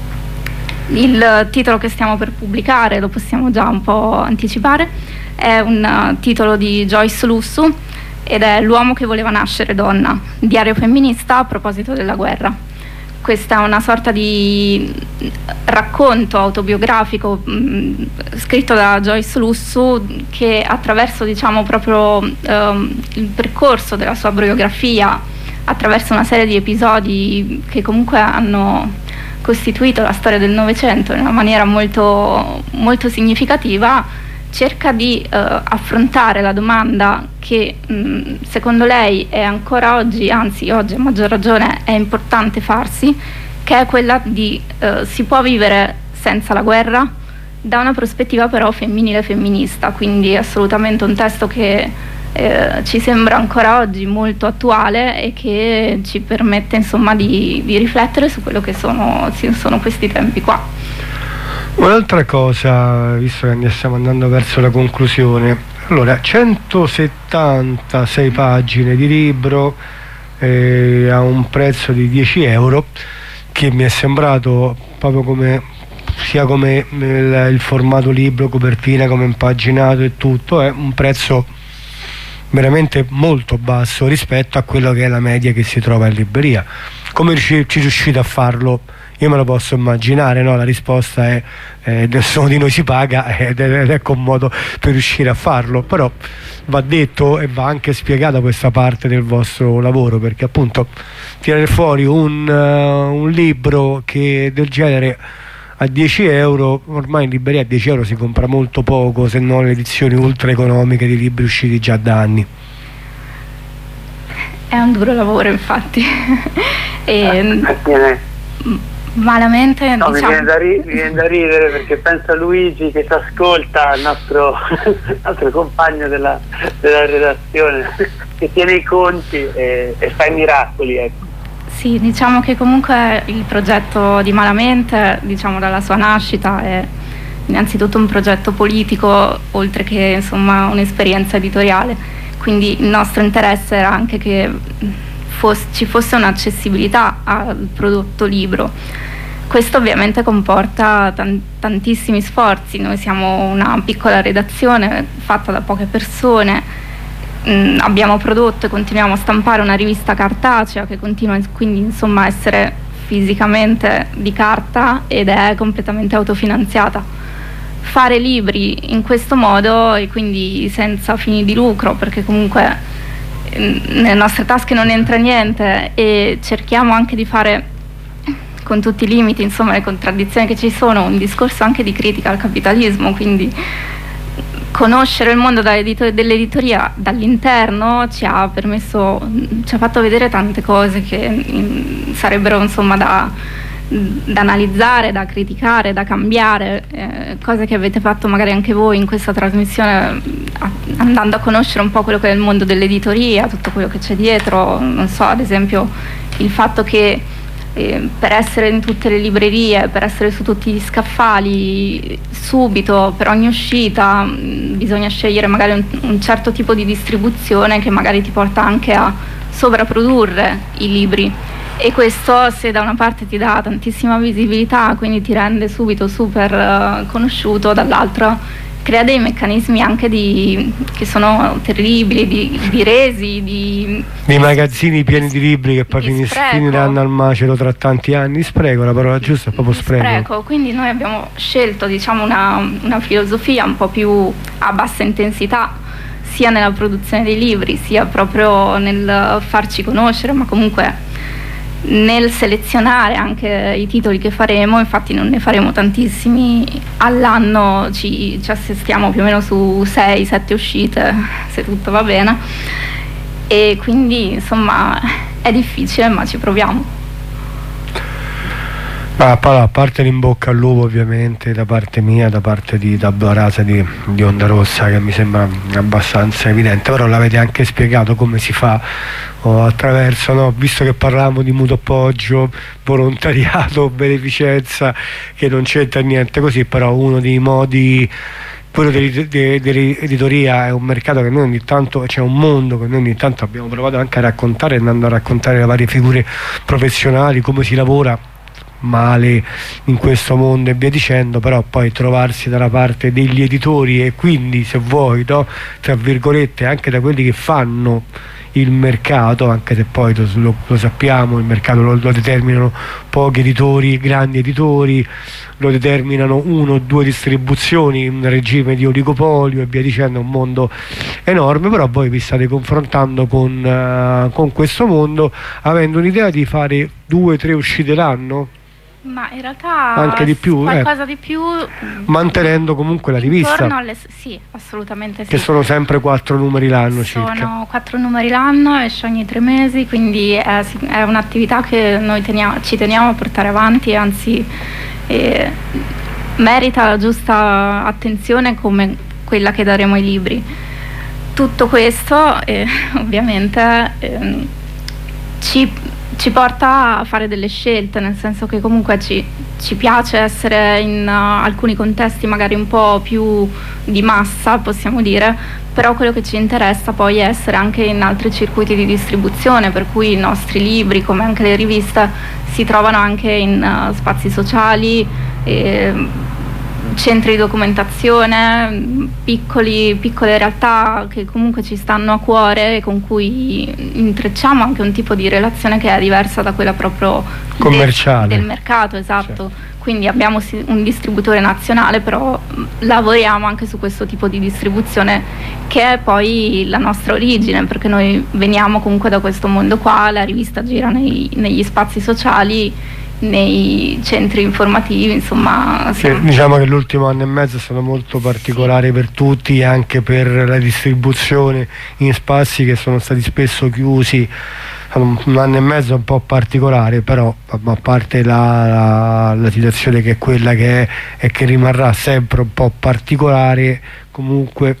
Il titolo che stiamo per pubblicare, lo possiamo già un po' anticipare, è un uh, titolo di Joyce Lussu ed è L'uomo che voleva nascere donna, diario femminista a proposito della guerra. Questa è una sorta di racconto autobiografico mh, scritto da Joyce Lussu, che attraverso diciamo proprio um, il percorso della sua biografia, attraverso una serie di episodi che comunque hanno costituito la storia del Novecento in una maniera molto, molto significativa, cerca di uh, affrontare la domanda che mh, secondo lei è ancora oggi, anzi oggi a maggior ragione è importante farsi, che è quella di uh, si può vivere senza la guerra da una prospettiva però femminile femminista, quindi è assolutamente un testo che eh, ci sembra ancora oggi molto attuale e che ci permette insomma di, di riflettere su quello che sono, sono questi tempi qua. Un'altra cosa, visto che ne stiamo andando verso la conclusione, allora centosettantasei pagine di libro eh, a un prezzo di dieci euro, che mi è sembrato proprio come sia come il, il formato libro, copertina, come impaginato e tutto, è un prezzo veramente molto basso rispetto a quello che è la media che si trova in libreria. Come ci riuscite a farlo? Io me lo posso immaginare, no? La risposta è eh, nessuno di noi si paga ed è, ed ecco un modo per riuscire a farlo, però va detto e va anche spiegata questa parte del vostro lavoro, perché appunto tirare fuori un, uh, un libro che del genere a dieci euro, ormai in libreria a dieci euro si compra molto poco, se non le edizioni ultra economiche di libri usciti già da anni. È un duro lavoro infatti e, malamente no, diciamo... mi, viene da ri- mi viene da ridere perché penso a Luigi che ci ascolta, il nostro, il nostro compagno della, della redazione, che tiene i conti e, e fa i miracoli, ecco. Sì, diciamo che comunque il progetto di Malamente, diciamo dalla sua nascita, è innanzitutto un progetto politico oltre che insomma un'esperienza editoriale, quindi il nostro interesse era anche che fosse, ci fosse un'accessibilità al prodotto libro. Questo ovviamente comporta tan- tantissimi sforzi, noi siamo una piccola redazione fatta da poche persone mh, abbiamo prodotto e continuiamo a stampare una rivista cartacea che continua quindi insomma a essere fisicamente di carta ed è completamente autofinanziata. Fare libri in questo modo e quindi senza fini di lucro, perché comunque mh, nelle nostre tasche non entra niente, e cerchiamo anche di fare, con tutti i limiti, insomma, le contraddizioni che ci sono, un discorso anche di critica al capitalismo, quindi conoscere il mondo dell'editoria dall'interno ci ha permesso, ci ha fatto vedere tante cose che in, sarebbero insomma da, da analizzare, da criticare, da cambiare, eh, cose che avete fatto magari anche voi in questa trasmissione, a, andando a conoscere un po' quello che è il mondo dell'editoria, tutto quello che c'è dietro, non so, ad esempio il fatto che Eh, per essere in tutte le librerie, per essere su tutti gli scaffali subito per ogni uscita, mh, bisogna scegliere magari un, un certo tipo di distribuzione che magari ti porta anche a sovrapprodurre i libri, e questo, se da una parte ti dà tantissima visibilità, quindi ti rende subito super uh, conosciuto, dall'altra crea dei meccanismi anche di, che sono terribili, di, di resi, di, dei magazzini pieni di libri che poi finis, finiranno al macero tra tanti anni. Spreco, la parola giusta è proprio spreco. spreco. Quindi noi abbiamo scelto, diciamo, una, una filosofia un po' più a bassa intensità, sia nella produzione dei libri, sia proprio nel farci conoscere, ma comunque nel selezionare anche i titoli che faremo. Infatti non ne faremo tantissimi all'anno, ci, ci assistiamo più o meno su sei sette uscite se tutto va bene, e quindi insomma è difficile, ma ci proviamo. Ah, a parte l'in bocca al lupo ovviamente da parte mia, da parte di Tabula Rasa di, di Onda Rossa, che mi sembra abbastanza evidente, però l'avete anche spiegato come si fa, oh, attraverso, no? Visto che parlavamo di mutuo appoggio, volontariato, beneficenza, che non c'entra niente così, però uno dei modi, quello dell'editoria è un mercato che noi ogni tanto, c'è un mondo che noi ogni tanto abbiamo provato anche a raccontare, andando a raccontare le varie figure professionali, come si lavora male in questo mondo e via dicendo, però poi trovarsi dalla parte degli editori e quindi, se vuoi, no, tra virgolette, anche da quelli che fanno il mercato, anche se poi lo, lo, lo sappiamo, il mercato lo, lo determinano pochi editori, grandi editori, lo determinano uno o due distribuzioni, un regime di oligopolio e via dicendo, un mondo enorme. Però voi vi state confrontando con, uh, con questo mondo, avendo un'idea di fare due o tre uscite l'anno? Ma in realtà anche di più, qualcosa eh. di più, mantenendo comunque la rivista, alle, sì, assolutamente sì, che sono sempre quattro numeri l'anno sono circa. Sono quattro numeri l'anno, esce ogni tre mesi, quindi è, è un'attività che noi teniamo, ci teniamo a portare avanti, anzi eh, merita la giusta attenzione come quella che daremo ai libri. Tutto questo eh, ovviamente eh, ci ci porta a fare delle scelte, nel senso che comunque ci, ci piace essere in uh, alcuni contesti magari un po' più di massa, possiamo dire, però quello che ci interessa poi è essere anche in altri circuiti di distribuzione, per cui i nostri libri, come anche le riviste, si trovano anche in uh, spazi sociali, e, centri di documentazione, piccoli, piccole realtà che comunque ci stanno a cuore e con cui intrecciamo anche un tipo di relazione che è diversa da quella proprio commerciale de, del mercato, esatto. Certo. Quindi abbiamo un distributore nazionale, però lavoriamo anche su questo tipo di distribuzione che è poi la nostra origine, perché noi veniamo comunque da questo mondo qua, la rivista gira nei, negli spazi sociali, nei centri informativi, insomma. Che, diciamo che l'ultimo anno e mezzo è stato molto particolare, sì, per tutti, anche per la distribuzione in spazi che sono stati spesso chiusi. Un anno e mezzo un po' particolare, però a parte la, la, la situazione che è quella che è e che rimarrà sempre un po' particolare, comunque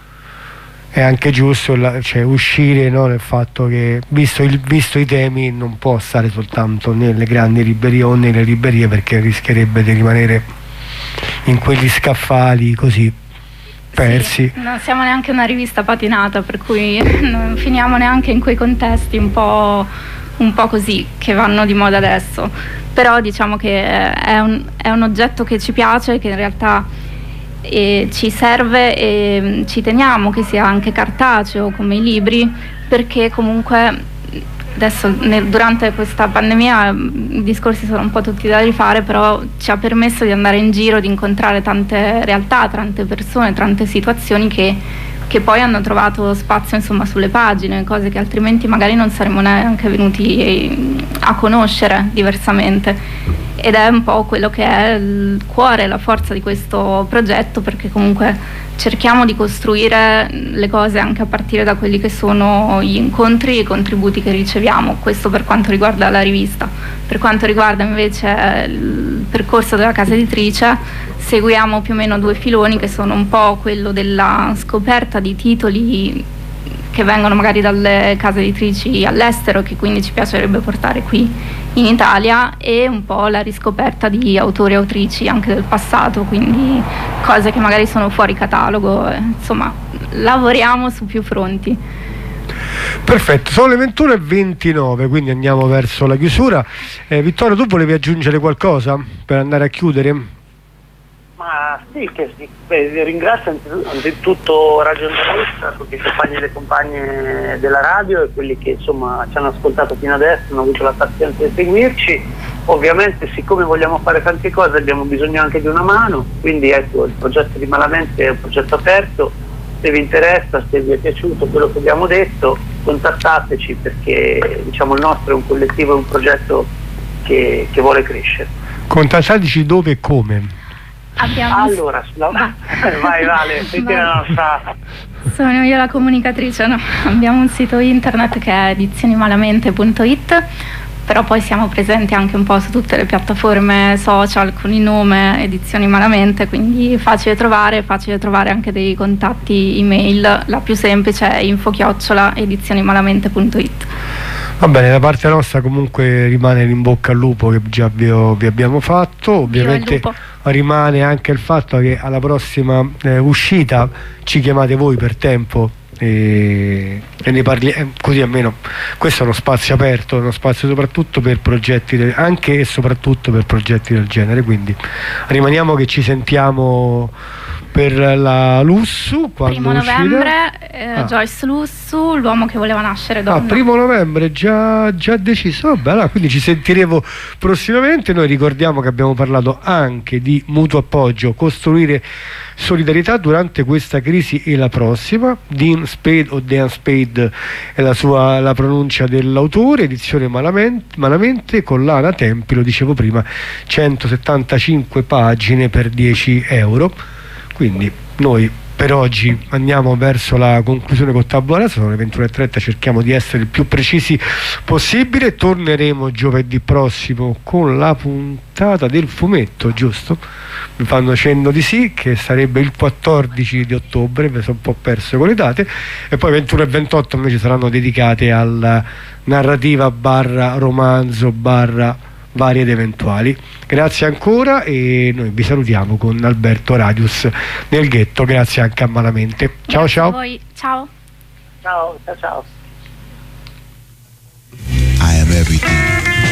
è anche giusto, cioè, uscire, no, nel fatto che, visto, il, visto i temi, non può stare soltanto nelle grandi librerie o nelle librerie, perché rischierebbe di rimanere in quegli scaffali così persi. Sì, non siamo neanche una rivista patinata, per cui non finiamo neanche in quei contesti un po', un po' così che vanno di moda adesso, però diciamo che è un, è un oggetto che ci piace, che in realtà e ci serve e ci teniamo che sia anche cartaceo come i libri, perché comunque adesso nel, durante questa pandemia i discorsi sono un po' tutti da rifare, però ci ha permesso di andare in giro, di incontrare tante realtà, tante persone, tante situazioni che, che poi hanno trovato spazio insomma sulle pagine, cose che altrimenti magari non saremmo neanche venuti a conoscere diversamente. Ed è un po' quello che è il cuore, la forza di questo progetto, perché comunque cerchiamo di costruire le cose anche a partire da quelli che sono gli incontri e i contributi che riceviamo. Questo per quanto riguarda la rivista. Per quanto riguarda invece il percorso della casa editrice, seguiamo più o meno due filoni, che sono un po' quello della scoperta di titoli che vengono magari dalle case editrici all'estero, che quindi ci piacerebbe portare qui in Italia, e un po' la riscoperta di autori e autrici anche del passato, quindi cose che magari sono fuori catalogo. Insomma, lavoriamo su più fronti. Perfetto, sono le ventuno e ventinove, quindi andiamo verso la chiusura. eh, Vittorio, tu volevi aggiungere qualcosa per andare a chiudere? Ma sì, che sì. Beh, ringrazio anzitutto Radio Andalus, tutti i compagni e le compagne della radio e quelli che insomma ci hanno ascoltato fino adesso, hanno avuto la pazienza di seguirci. Ovviamente, siccome vogliamo fare tante cose, abbiamo bisogno anche di una mano, quindi ecco, il progetto di Malamente è un progetto aperto. Se vi interessa, se vi è piaciuto quello che abbiamo detto, contattateci, perché diciamo il nostro è un collettivo, è un progetto che, che vuole crescere. Contattateci dove e come? Abbiamo... Allora, sulla... vai Vale, senti la nostra... Sono io la comunicatrice, no? Abbiamo un sito internet che è edizioni malamente punto it, però poi siamo presenti anche un po' su tutte le piattaforme social con il nome Edizioni Malamente, quindi facile trovare, facile trovare anche dei contatti email. La più semplice è info chiocciola edizioni malamente punto it. Va bene, da parte nostra comunque rimane l'in bocca al lupo che già vi, ho, vi abbiamo fatto. Ovviamente rimane anche il fatto che alla prossima eh, uscita ci chiamate voi per tempo e, e ne parli, eh, così almeno questo è uno spazio aperto, uno spazio soprattutto per progetti del, anche e soprattutto per progetti del genere, quindi rimaniamo che ci sentiamo per la Lussu quando primo novembre eh, ah. Joyce Lussu, l'uomo che voleva nascere donna. Ah, primo novembre già, già deciso. Vabbè, allora, quindi ci sentiremo prossimamente. Noi ricordiamo che abbiamo parlato anche di mutuo appoggio, costruire solidarietà durante questa crisi e la prossima. Dean Spade o Dean Spade è la sua la pronuncia dell'autore, edizione Malamente, Malamente, collana Tempi, lo dicevo prima, centosettantacinque pagine per dieci euro. Quindi noi per oggi andiamo verso la conclusione con tabula rasa, sono le ventuno e trenta, cerchiamo di essere il più precisi possibile. Torneremo giovedì prossimo con la puntata del fumetto, giusto? Mi fanno cenno di sì, che sarebbe il quattordici di ottobre, mi sono un po' perso con le date, e poi ventuno e ventotto invece saranno dedicate alla narrativa barra romanzo barra varie ed eventuali. Grazie ancora e noi vi salutiamo con Alberto Radius nel ghetto. Grazie anche a Malamente. Ciao. Grazie ciao a voi. Ciao. Ciao, ciao, ciao. I am everything.